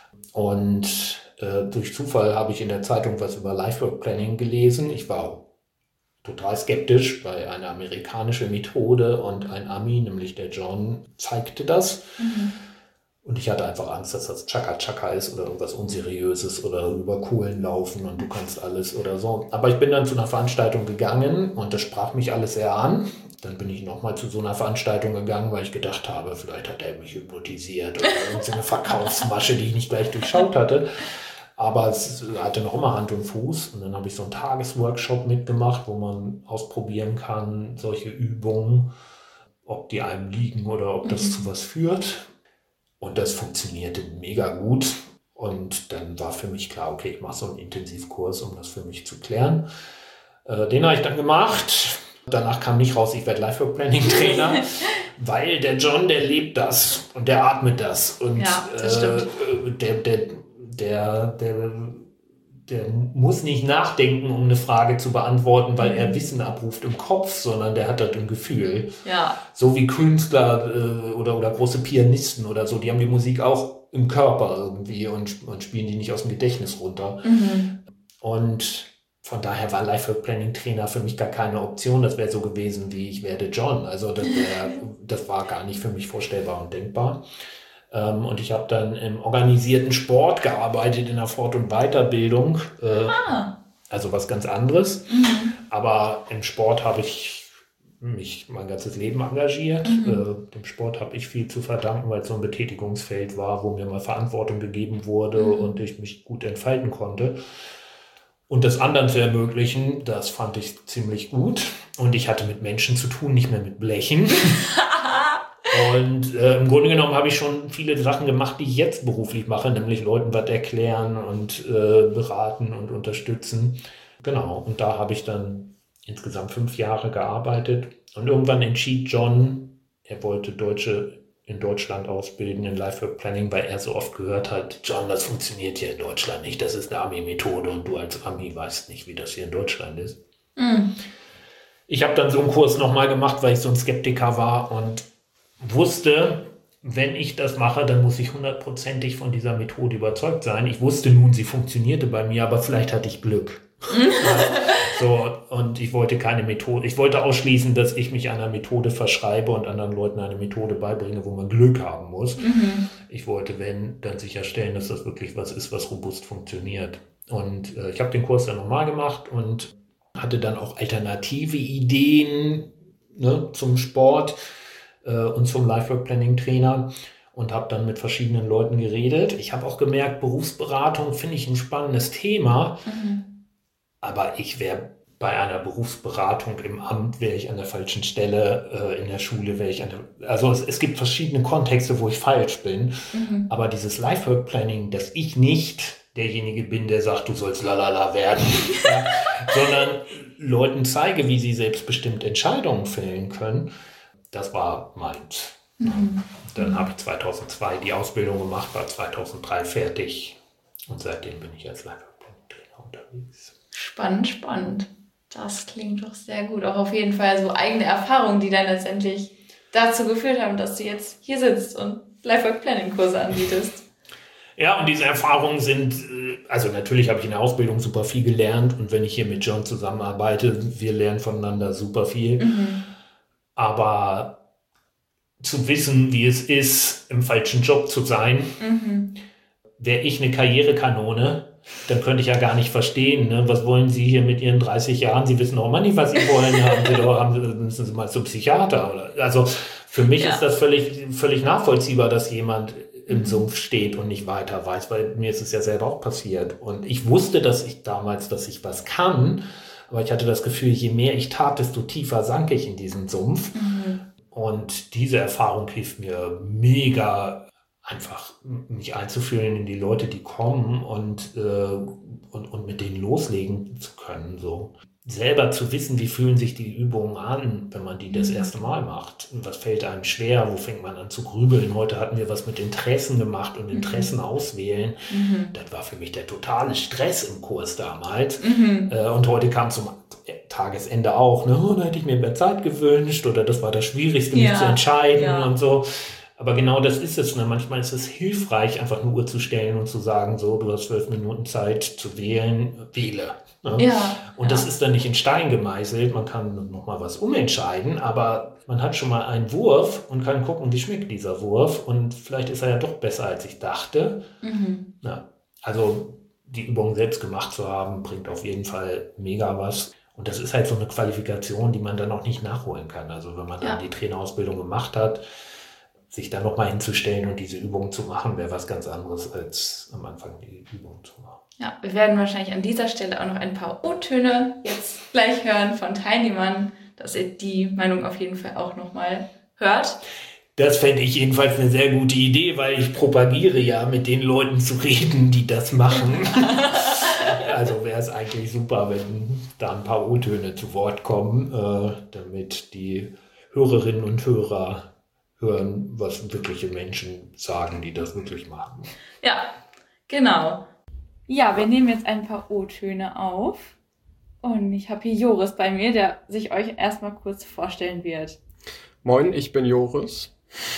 Und äh, durch Zufall habe ich in der Zeitung was über Lifework Planning gelesen. Ich war total skeptisch, weil eine amerikanische Methode und ein Ami, nämlich der John, zeigte das. Mhm. Und ich hatte einfach Angst, dass das Chaka-Chaka ist oder irgendwas Unseriöses oder über Kohlen laufen und du kannst alles oder so. Aber ich bin dann zu einer Veranstaltung gegangen und das sprach mich alles sehr an. Dann bin ich nochmal zu so einer Veranstaltung gegangen, weil ich gedacht habe, vielleicht hat er mich hypnotisiert oder irgendeine Verkaufsmasche, die ich nicht gleich durchschaut hatte. Aber es hatte noch immer Hand und Fuß. Und dann habe ich so einen Tagesworkshop mitgemacht, wo man ausprobieren kann, solche Übungen, ob die einem liegen oder ob das mhm. zu was führt. Und das funktionierte mega gut. Und dann war für mich klar, okay, ich mache so einen Intensivkurs, um das für mich zu klären. Äh, den habe ich dann gemacht. Danach kam nicht raus, ich werde Lifework Planning Trainer, weil der John, der lebt das und der atmet das. Und ja, das äh, der, der, der, der, der muss nicht nachdenken, um eine Frage zu beantworten, weil mhm. er Wissen abruft im Kopf, sondern der hat das im Gefühl. Ja. So wie Künstler äh, oder, oder große Pianisten oder so, die haben die Musik auch im Körper irgendwie und, und spielen die nicht aus dem Gedächtnis runter. Mhm. Und von daher war Lifework Planning Trainer für mich gar keine Option. Das wäre so gewesen wie ich werde John. Also das, wär, das war gar nicht für mich vorstellbar und denkbar. Ähm, und ich habe dann im organisierten Sport gearbeitet, in der Fort- und Weiterbildung. Äh, ah. Also was ganz anderes. Mhm. Aber im Sport habe ich mich mein ganzes Leben engagiert. Mhm. Äh, dem Sport habe ich viel zu verdanken, weil es so ein Betätigungsfeld war, wo mir mal Verantwortung gegeben wurde mhm. und ich mich gut entfalten konnte. Und das anderen zu ermöglichen, das fand ich ziemlich gut. Und ich hatte mit Menschen zu tun, nicht mehr mit Blechen. Und äh, im Grunde genommen habe ich schon viele Sachen gemacht, die ich jetzt beruflich mache, nämlich Leuten was erklären und äh, beraten und unterstützen. Genau, und da habe ich dann insgesamt fünf Jahre gearbeitet. Und irgendwann entschied John, er wollte Deutsche in Deutschland ausbilden in Lifework Planning, weil er so oft gehört hat, John, das funktioniert hier in Deutschland nicht, das ist eine Ami-Methode und du als Ami weißt nicht, wie das hier in Deutschland ist. Mm. Ich habe dann so einen Kurs nochmal gemacht, weil ich so ein Skeptiker war und wusste, wenn ich das mache, dann muss ich hundertprozentig von dieser Methode überzeugt sein. Ich wusste nun, sie funktionierte bei mir, aber vielleicht hatte ich Glück. So, und ich wollte keine Methode, ich wollte ausschließen, dass ich mich einer Methode verschreibe und anderen Leuten eine Methode beibringe, wo man Glück haben muss. Mhm. Ich wollte, wenn, dann sicherstellen, dass das wirklich was ist, was robust funktioniert. Und äh, ich habe den Kurs dann nochmal gemacht und hatte dann auch alternative Ideen, ne, zum Sport äh, und zum Life-Work-Planning-Trainer und habe dann mit verschiedenen Leuten geredet. Ich habe auch gemerkt, Berufsberatung finde ich ein spannendes Thema, mhm. aber ich wäre bei einer Berufsberatung im Amt, wäre ich an der falschen Stelle, äh, in der Schule wäre ich an der, also es, es gibt verschiedene Kontexte, wo ich falsch bin, mhm. aber dieses Life-Work-Planning, dass ich nicht derjenige bin, der sagt, du sollst lalala werden, ja, sondern Leuten zeige, wie sie selbstbestimmt Entscheidungen fällen können, das war meins. Mhm. Dann habe ich zweitausendzwei die Ausbildung gemacht, war zweitausenddrei fertig und seitdem bin ich als Life-Work-Planning-Trainer unterwegs. Spannend, spannend. Das klingt doch sehr gut. Auch auf jeden Fall so eigene Erfahrungen, die dann letztendlich dazu geführt haben, dass du jetzt hier sitzt und Life-Work-Planning-Kurse anbietest. Ja, und diese Erfahrungen sind, also natürlich habe ich in der Ausbildung super viel gelernt und wenn ich hier mit John zusammenarbeite, wir lernen voneinander super viel. Mhm. Aber zu wissen, wie es ist, im falschen Job zu sein, mhm. wäre ich eine Karrierekanone, dann könnte ich ja gar nicht verstehen, ne? Was wollen Sie hier mit Ihren dreißig Jahren? Sie wissen auch immer nicht, was Sie wollen. Haben Sie doch, haben Sie, müssen Sie mal zum Psychiater. Oder? Also für mich ja. ist das völlig, völlig nachvollziehbar, dass jemand im Sumpf steht und nicht weiter weiß, weil mir ist es ja selber auch passiert. Und ich wusste, dass ich damals, dass ich was kann, aber ich hatte das Gefühl, je mehr ich tat, desto tiefer sank ich in diesen Sumpf. Mhm. Und diese Erfahrung hilft mir mega, einfach mich einzufühlen in die Leute, die kommen und, äh, und, und mit denen loslegen zu können. So. Selber zu wissen, wie fühlen sich die Übungen an, wenn man die das erste Mal macht. Und was fällt einem schwer, wo fängt man an zu grübeln. Heute hatten wir was mit Interessen gemacht und Interessen mhm. auswählen. Mhm. Das war für mich der totale Stress im Kurs damals. Mhm. Äh, und heute kam zum Tagesende auch, ne, oh, da hätte ich mir mehr Zeit gewünscht oder das war das Schwierigste, ja. mich zu entscheiden ja. und so. Aber genau das ist es. Ne? Manchmal ist es hilfreich, einfach eine Uhr zu stellen und zu sagen, so, du hast zwölf Minuten Zeit zu wählen, wähle. Ne? Ja, und ja. das ist dann nicht in Stein gemeißelt. Man kann nochmal was umentscheiden, aber man hat schon mal einen Wurf und kann gucken, wie schmeckt dieser Wurf. Und vielleicht ist er ja doch besser, als ich dachte. Mhm. Ja, also die Übung selbst gemacht zu haben, bringt auf jeden Fall mega was. Und das ist halt so eine Qualifikation, die man dann auch nicht nachholen kann. Also wenn man ja. dann die Trainerausbildung gemacht hat, sich dann nochmal hinzustellen und diese Übungen zu machen, wäre was ganz anderes, als am Anfang die Übungen zu machen. Ja, wir werden wahrscheinlich an dieser Stelle auch noch ein paar O-Töne jetzt gleich hören von Teilnehmern, dass ihr die Meinung auf jeden Fall auch nochmal hört. Das fände ich jedenfalls eine sehr gute Idee, weil ich propagiere ja, mit den Leuten zu reden, die das machen. Also wäre es eigentlich super, wenn da ein paar O-Töne zu Wort kommen, äh, damit die Hörerinnen und Hörer hören, was wirkliche Menschen sagen, die das wirklich machen. Ja, genau. Ja, wir nehmen jetzt ein paar O-Töne auf. Und ich habe hier Joris bei mir, der sich euch erstmal kurz vorstellen wird. Moin, ich bin Joris.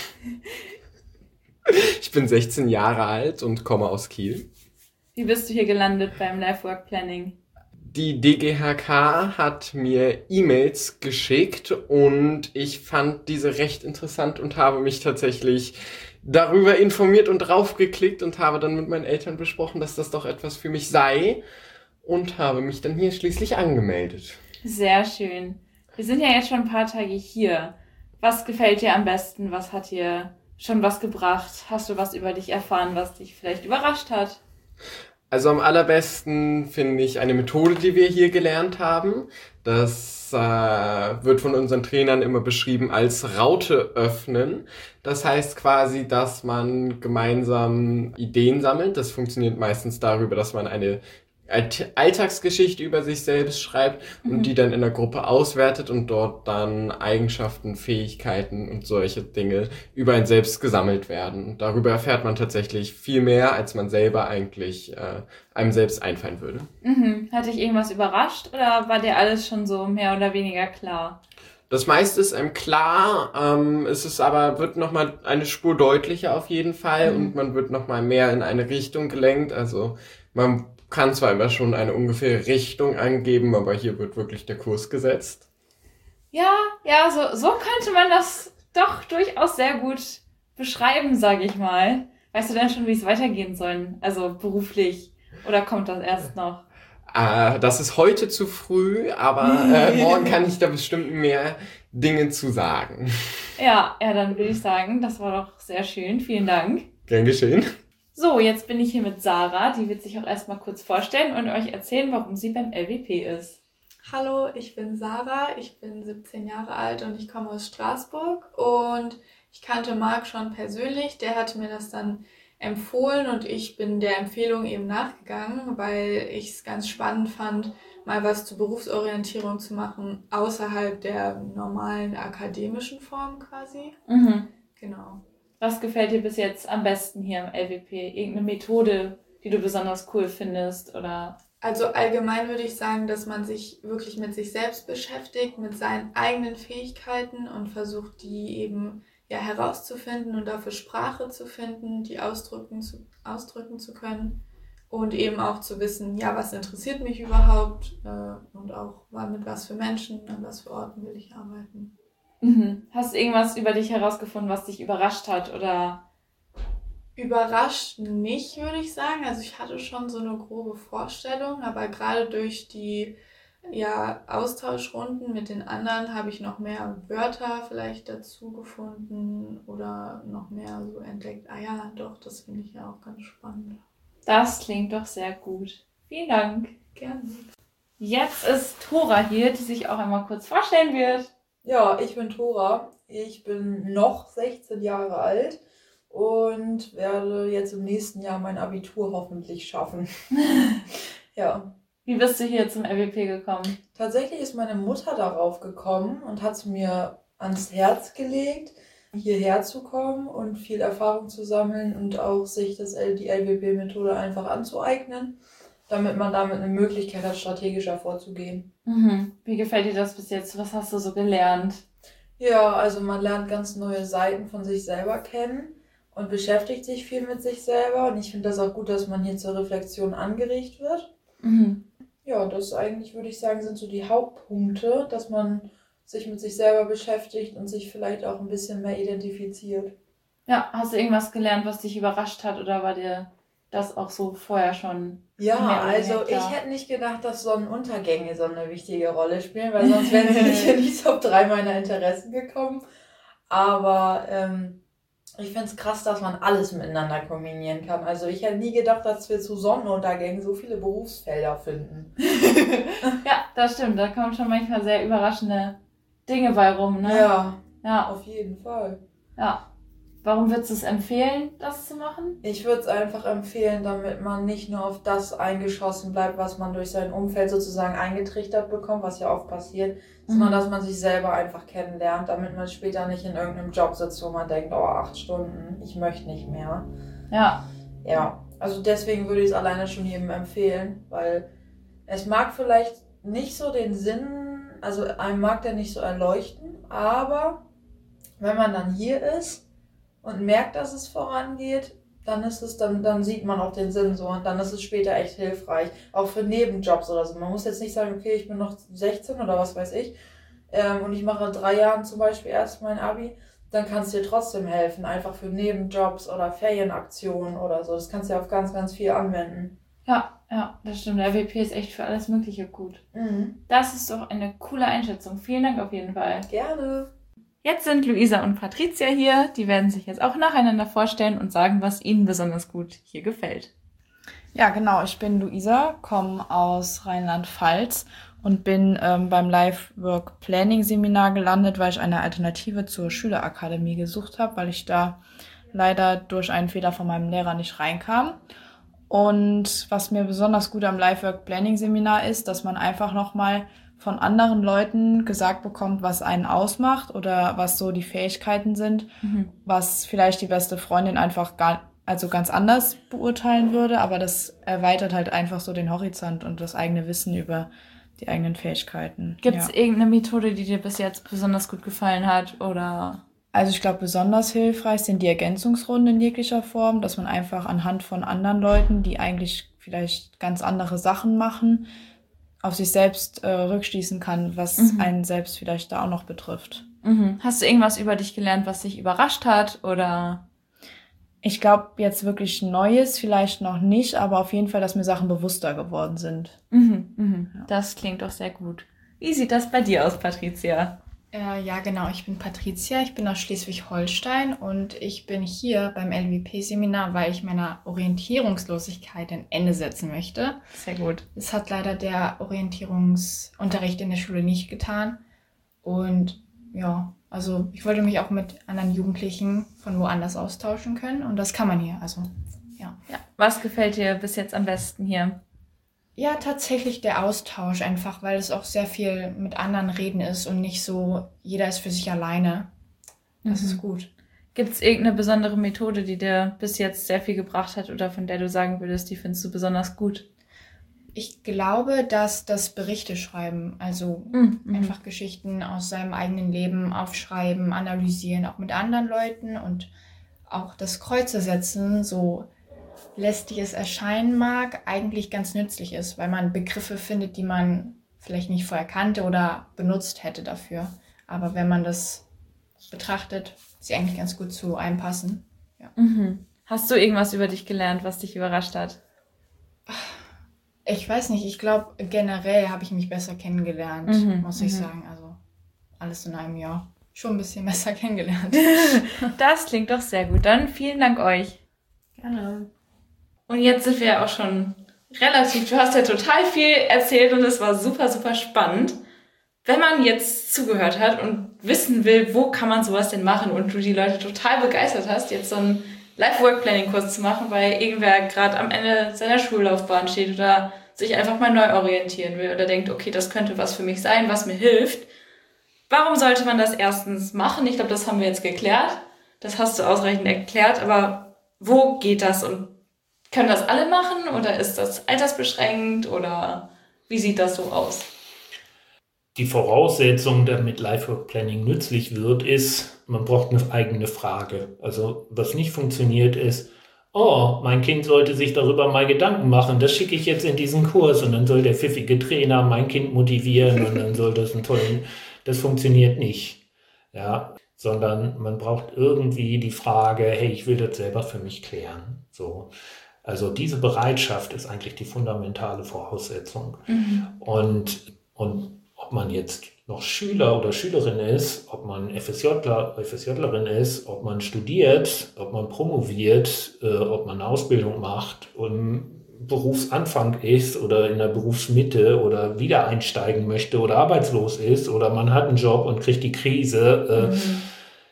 Ich bin sechzehn Jahre alt und komme aus Kiel. Wie bist du hier gelandet beim Life Work Planning? Die D G H K hat mir E-Mails geschickt und ich fand diese recht interessant und habe mich tatsächlich darüber informiert und draufgeklickt und habe dann mit meinen Eltern besprochen, dass das doch etwas für mich sei und habe mich dann hier schließlich angemeldet. Sehr schön. Wir sind ja jetzt schon ein paar Tage hier. Was gefällt dir am besten? Was hat dir schon was gebracht? Hast du was über dich erfahren, was dich vielleicht überrascht hat? Also am allerbesten finde ich eine Methode, die wir hier gelernt haben. Das äh, wird von unseren Trainern immer beschrieben als Raute öffnen. Das heißt quasi, dass man gemeinsam Ideen sammelt. Das funktioniert meistens darüber, dass man eine Alltagsgeschichte über sich selbst schreibt und mhm. die dann in der Gruppe auswertet und dort dann Eigenschaften, Fähigkeiten und solche Dinge über einen selbst gesammelt werden. Und darüber erfährt man tatsächlich viel mehr, als man selber eigentlich äh, einem selbst einfallen würde. Mhm. Hat dich irgendwas überrascht oder war dir alles schon so mehr oder weniger klar? Das meiste ist einem klar, ähm, es ist aber, wird nochmal eine Spur deutlicher auf jeden Fall, mhm. und man wird nochmal mehr in eine Richtung gelenkt. Also man kann zwar immer schon eine ungefähre Richtung angeben, aber hier wird wirklich der Kurs gesetzt. Ja, ja, so, so könnte man das doch durchaus sehr gut beschreiben, sage ich mal. Weißt du denn schon, wie es weitergehen soll? Also beruflich, oder kommt das erst noch? Äh, das ist heute zu früh, aber äh, morgen kann ich da bestimmt mehr Dinge zu sagen. Ja, ja, dann würde ich sagen, das war doch sehr schön. Vielen Dank. Gern geschehen. So, jetzt bin ich hier mit Sarah. Die wird sich auch erstmal kurz vorstellen und euch erzählen, warum sie beim L W P ist. Hallo, ich bin Sarah. Ich bin siebzehn Jahre alt und ich komme aus Straßburg. Und ich kannte Marc schon persönlich. Der hatte mir das dann empfohlen und ich bin der Empfehlung eben nachgegangen, weil ich es ganz spannend fand, mal was zur Berufsorientierung zu machen, außerhalb der normalen akademischen Form quasi. Mhm. Genau. Was gefällt dir bis jetzt am besten hier im L W P? Irgendeine Methode, die du besonders cool findest? Oder? Also allgemein würde ich sagen, dass man sich wirklich mit sich selbst beschäftigt, mit seinen eigenen Fähigkeiten und versucht, die eben ja herauszufinden und dafür Sprache zu finden, die ausdrücken zu, ausdrücken zu können und eben auch zu wissen, ja, was interessiert mich überhaupt äh, und auch mit was für Menschen, an was für Orten will ich arbeiten. Mhm. Hast du irgendwas über dich herausgefunden, was dich überrascht hat oder? Überrascht nicht, würde ich sagen. Also ich hatte schon so eine grobe Vorstellung, aber gerade durch die ja, Austauschrunden mit den anderen habe ich noch mehr Wörter vielleicht dazu gefunden oder noch mehr so entdeckt. Ah ja, doch, das finde ich ja auch ganz spannend. Das klingt doch sehr gut. Vielen Dank. Gerne. Jetzt ist Thora hier, die sich auch einmal kurz vorstellen wird. Ja, ich bin Thora. Ich bin noch sechzehn Jahre alt und werde jetzt im nächsten Jahr mein Abitur hoffentlich schaffen. Ja. Wie bist du hier zum L W P gekommen? Tatsächlich ist meine Mutter darauf gekommen und hat es mir ans Herz gelegt, hierher zu kommen und viel Erfahrung zu sammeln und auch sich das, die L W P-Methode einfach anzueignen, damit man damit eine Möglichkeit hat, strategischer vorzugehen. Mhm. Wie gefällt dir das bis jetzt? Was hast du so gelernt? Ja, also man lernt ganz neue Seiten von sich selber kennen und beschäftigt sich viel mit sich selber. Und ich finde das auch gut, dass man hier zur Reflexion angeregt wird. Mhm. Ja, das eigentlich, würde ich sagen, sind so die Hauptpunkte, dass man sich mit sich selber beschäftigt und sich vielleicht auch ein bisschen mehr identifiziert. Ja, hast du irgendwas gelernt, was dich überrascht hat oder war dir das auch so vorher schon? Ja, also ich hätte nicht gedacht, dass Sonnenuntergänge so eine wichtige Rolle spielen, weil sonst wären sie nicht in die Top drei meiner Interessen gekommen. Aber ähm, ich finde es krass, dass man alles miteinander kombinieren kann. Also ich hätte nie gedacht, dass wir zu Sonnenuntergängen so viele Berufsfelder finden. Ja, das stimmt. Da kommen schon manchmal sehr überraschende Dinge bei rum, ne? Ja, ja, auf jeden Fall. Ja. Warum würdest du es empfehlen, das zu machen? Ich würde es einfach empfehlen, damit man nicht nur auf das eingeschossen bleibt, was man durch sein Umfeld sozusagen eingetrichtert bekommt, was ja oft passiert, mhm. sondern dass man sich selber einfach kennenlernt, damit man später nicht in irgendeinem Job sitzt, wo man denkt, oh, acht Stunden, ich möchte nicht mehr. Ja. Ja, also deswegen würde ich es alleine schon jedem empfehlen, weil es mag vielleicht nicht so den Sinn, also einem mag der nicht so erleuchten, aber wenn man dann hier ist, und merkt, dass es vorangeht, dann ist es, dann, dann sieht man auch den Sinn so und dann ist es später echt hilfreich. Auch für Nebenjobs oder so. Man muss jetzt nicht sagen, okay, ich bin noch sechzehn oder was weiß ich ähm, und ich mache in drei Jahren zum Beispiel erst mein Abi, dann kann es dir trotzdem helfen, einfach für Nebenjobs oder Ferienaktionen oder so. Das kannst du ja auf ganz, ganz viel anwenden. Ja, ja, das stimmt. Der L W P ist echt für alles Mögliche gut. Mhm. Das ist doch eine coole Einschätzung. Vielen Dank auf jeden Fall. Gerne. Jetzt sind Luisa und Patricia hier. Die werden sich jetzt auch nacheinander vorstellen und sagen, was ihnen besonders gut hier gefällt. Ja, genau. Ich bin Luisa, komme aus Rheinland-Pfalz und bin ähm, beim Life-Work-Planning-Seminar gelandet, weil ich eine Alternative zur Schülerakademie gesucht habe, weil ich da leider durch einen Fehler von meinem Lehrer nicht reinkam. Und was mir besonders gut am Life-Work-Planning-Seminar ist, dass man einfach nochmal von anderen Leuten gesagt bekommt, was einen ausmacht oder was so die Fähigkeiten sind, mhm. was vielleicht die beste Freundin einfach gar, also ganz anders beurteilen würde, aber das erweitert halt einfach so den Horizont und das eigene Wissen über die eigenen Fähigkeiten. Gibt es ja. irgendeine Methode, die dir bis jetzt besonders gut gefallen hat? Oder? Also ich glaube, besonders hilfreich sind die Ergänzungsrunden in jeglicher Form, dass man einfach anhand von anderen Leuten, die eigentlich vielleicht ganz andere Sachen machen, auf sich selbst äh, rückschließen kann, was mhm. einen selbst vielleicht da auch noch betrifft. Mhm. Hast du irgendwas über dich gelernt, was dich überrascht hat? Oder? Ich glaube, jetzt wirklich Neues vielleicht noch nicht, aber auf jeden Fall, dass mir Sachen bewusster geworden sind. Mhm. Mhm. Ja. Das klingt doch sehr gut. Wie sieht das bei dir aus, Patricia? Äh, ja, genau. Ich bin Patricia, ich bin aus Schleswig-Holstein und ich bin hier beim L W P-Seminar, weil ich meiner Orientierungslosigkeit ein Ende setzen möchte. Sehr gut. Das hat leider der Orientierungsunterricht in der Schule nicht getan. Und ja, also ich wollte mich auch mit anderen Jugendlichen von woanders austauschen können und das kann man hier. Also, ja. ja. Was gefällt dir bis jetzt am besten hier? Ja, tatsächlich der Austausch einfach, weil es auch sehr viel mit anderen reden ist und nicht so, jeder ist für sich alleine. Das mhm. ist gut. Gibt es irgendeine besondere Methode, die dir bis jetzt sehr viel gebracht hat oder von der du sagen würdest, die findest du besonders gut? Ich glaube, dass das Berichte schreiben, also mhm. einfach Geschichten aus seinem eigenen Leben aufschreiben, analysieren, auch mit anderen Leuten und auch das Kreuze setzen, so lästig es erscheinen mag, eigentlich ganz nützlich ist, weil man Begriffe findet, die man vielleicht nicht vorher kannte oder benutzt hätte dafür. Aber wenn man das betrachtet, sie eigentlich ganz gut zu einem passen. Ja. Mhm. Hast du irgendwas über dich gelernt, was dich überrascht hat? Ich weiß nicht, ich glaube, generell habe ich mich besser kennengelernt, mhm. muss ich mhm. sagen. Also alles in einem Jahr schon ein bisschen besser kennengelernt. Das klingt doch sehr gut. Dann vielen Dank euch. Gerne. Und jetzt sind wir ja auch schon relativ, du hast ja total viel erzählt und es war super, super spannend. Wenn man jetzt zugehört hat und wissen will, wo kann man sowas denn machen und du die Leute total begeistert hast, jetzt so einen Life-Work-Planning-Kurs zu machen, weil irgendwer gerade am Ende seiner Schullaufbahn steht oder sich einfach mal neu orientieren will oder denkt, okay, das könnte was für mich sein, was mir hilft. Warum sollte man das erstens machen? Ich glaube, das haben wir jetzt geklärt. Das hast du ausreichend erklärt, aber wo geht das und können das alle machen oder ist das altersbeschränkt oder wie sieht das so aus? Die Voraussetzung, damit Life-Work Planning nützlich wird, ist, man braucht eine eigene Frage. Also was nicht funktioniert ist, oh, mein Kind sollte sich darüber mal Gedanken machen, das schicke ich jetzt in diesen Kurs und dann soll der pfiffige Trainer mein Kind motivieren und dann soll das einen tollen, das funktioniert nicht. Ja, sondern man braucht irgendwie die Frage, hey, ich will das selber für mich klären. So. Also diese Bereitschaft ist eigentlich die fundamentale Voraussetzung. Mhm. Und, und ob man jetzt noch Schüler oder Schülerin ist, ob man FSJler, FSJlerin ist, ob man studiert, ob man promoviert, äh, ob man eine Ausbildung macht und Berufsanfang ist oder in der Berufsmitte oder wieder einsteigen möchte oder arbeitslos ist oder man hat einen Job und kriegt die Krise. Äh, mhm.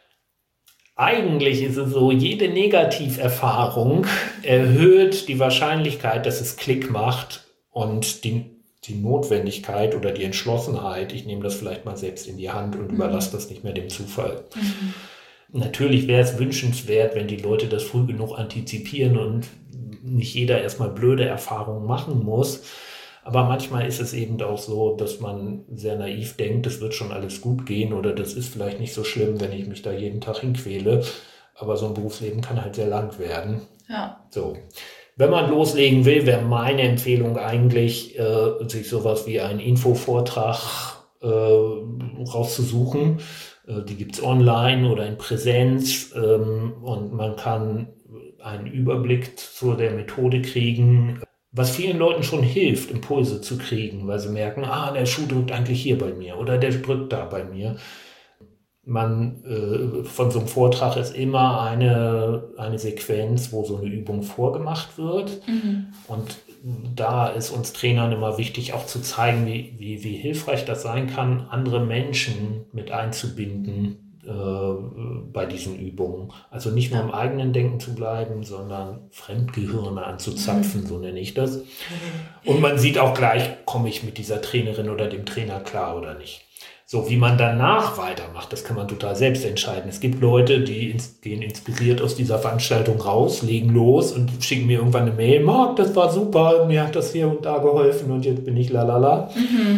Eigentlich ist es so, jede Negativerfahrung erhöht die Wahrscheinlichkeit, dass es Klick macht und die, die Notwendigkeit oder die Entschlossenheit, ich nehme das vielleicht mal selbst in die Hand und mhm. überlasse das nicht mehr dem Zufall. Mhm. Natürlich wäre es wünschenswert, wenn die Leute das früh genug antizipieren und nicht jeder erstmal blöde Erfahrungen machen muss. Aber manchmal ist es eben auch so, dass man sehr naiv denkt, das wird schon alles gut gehen oder das ist vielleicht nicht so schlimm, wenn ich mich da jeden Tag hinquäle. Aber so ein Berufsleben kann halt sehr lang werden. Ja. So. Wenn man loslegen will, wäre meine Empfehlung eigentlich, äh, sich sowas wie einen Infovortrag äh, rauszusuchen. Äh, die gibt's online oder in Präsenz ähm, und man kann einen Überblick zu der Methode kriegen, was vielen Leuten schon hilft, Impulse zu kriegen, weil sie merken, ah, der Schuh drückt eigentlich hier bei mir oder der drückt da bei mir. Man, äh, von so einem Vortrag ist immer eine, eine Sequenz, wo so eine Übung vorgemacht wird. Mhm. Und da ist uns Trainern immer wichtig, auch zu zeigen, wie, wie, wie hilfreich das sein kann, andere Menschen mit einzubinden bei diesen Übungen. Also nicht nur im eigenen Denken zu bleiben, sondern Fremdgehirne anzuzapfen, mhm. so nenne ich das. Und man sieht auch gleich, komme ich mit dieser Trainerin oder dem Trainer klar oder nicht. So, wie man danach weitermacht, das kann man total selbst entscheiden. Es gibt Leute, die ins, gehen inspiriert aus dieser Veranstaltung raus, legen los und schicken mir irgendwann eine Mail, Marc, das war super, mir hat das hier und da geholfen und jetzt bin ich lalala. Mhm.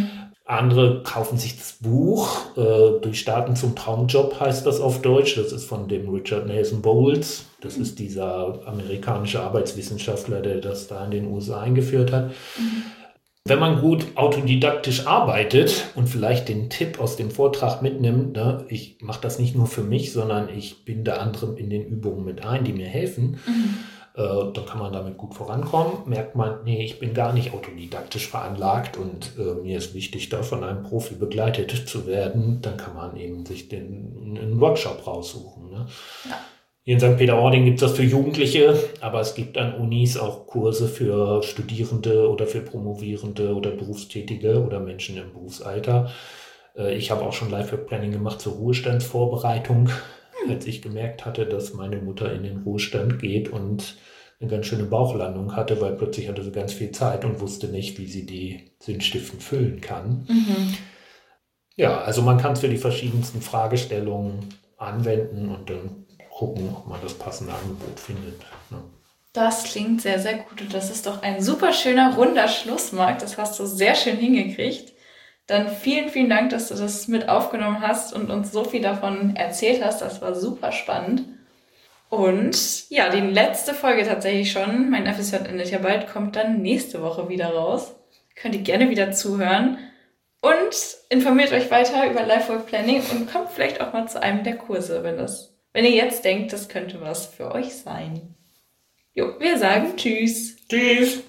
Andere kaufen sich das Buch, äh, Durchstarten zum Traumjob heißt das auf Deutsch. Das ist von dem Richard Nelson Bowles. Das ist dieser amerikanische Arbeitswissenschaftler, der das da in den U S A eingeführt hat. Mhm. Wenn man gut autodidaktisch arbeitet und vielleicht den Tipp aus dem Vortrag mitnimmt, ne, ich mache das nicht nur für mich, sondern ich binde andere in den Übungen mit ein, die mir helfen, mhm. äh, dann kann man damit gut vorankommen. Merkt man, nee, ich bin gar nicht autodidaktisch veranlagt und äh, mir ist wichtig, da von einem Profi begleitet zu werden, dann kann man eben sich den, einen Workshop raussuchen. Ne? Ja. Hier in Sankt Peter-Ording gibt es das für Jugendliche, aber es gibt an Unis auch Kurse für Studierende oder für Promovierende oder Berufstätige oder Menschen im Berufsalter. Ich habe auch schon Lifework-Planning gemacht zur Ruhestandsvorbereitung, als ich gemerkt hatte, dass meine Mutter in den Ruhestand geht und eine ganz schöne Bauchlandung hatte, weil plötzlich hatte sie ganz viel Zeit und wusste nicht, wie sie die Sinnstiften füllen kann. Mhm. Ja, also man kann es für die verschiedensten Fragestellungen anwenden und dann gucken, ob man das passende Angebot findet. Ja. Das klingt sehr, sehr gut. Und das ist doch ein super schöner, runder Schlussmarkt. Das hast du sehr schön hingekriegt. Dann vielen, vielen Dank, dass du das mit aufgenommen hast und uns so viel davon erzählt hast. Das war super spannend. Und ja, die letzte Folge tatsächlich schon. Mein F S J endet ja bald, kommt dann nächste Woche wieder raus. Könnt ihr gerne wieder zuhören. Und informiert euch weiter über Lifework Planning und kommt vielleicht auch mal zu einem der Kurse, wenn das Wenn ihr jetzt denkt, das könnte was für euch sein. Jo, wir sagen Tschüss. Tschüss.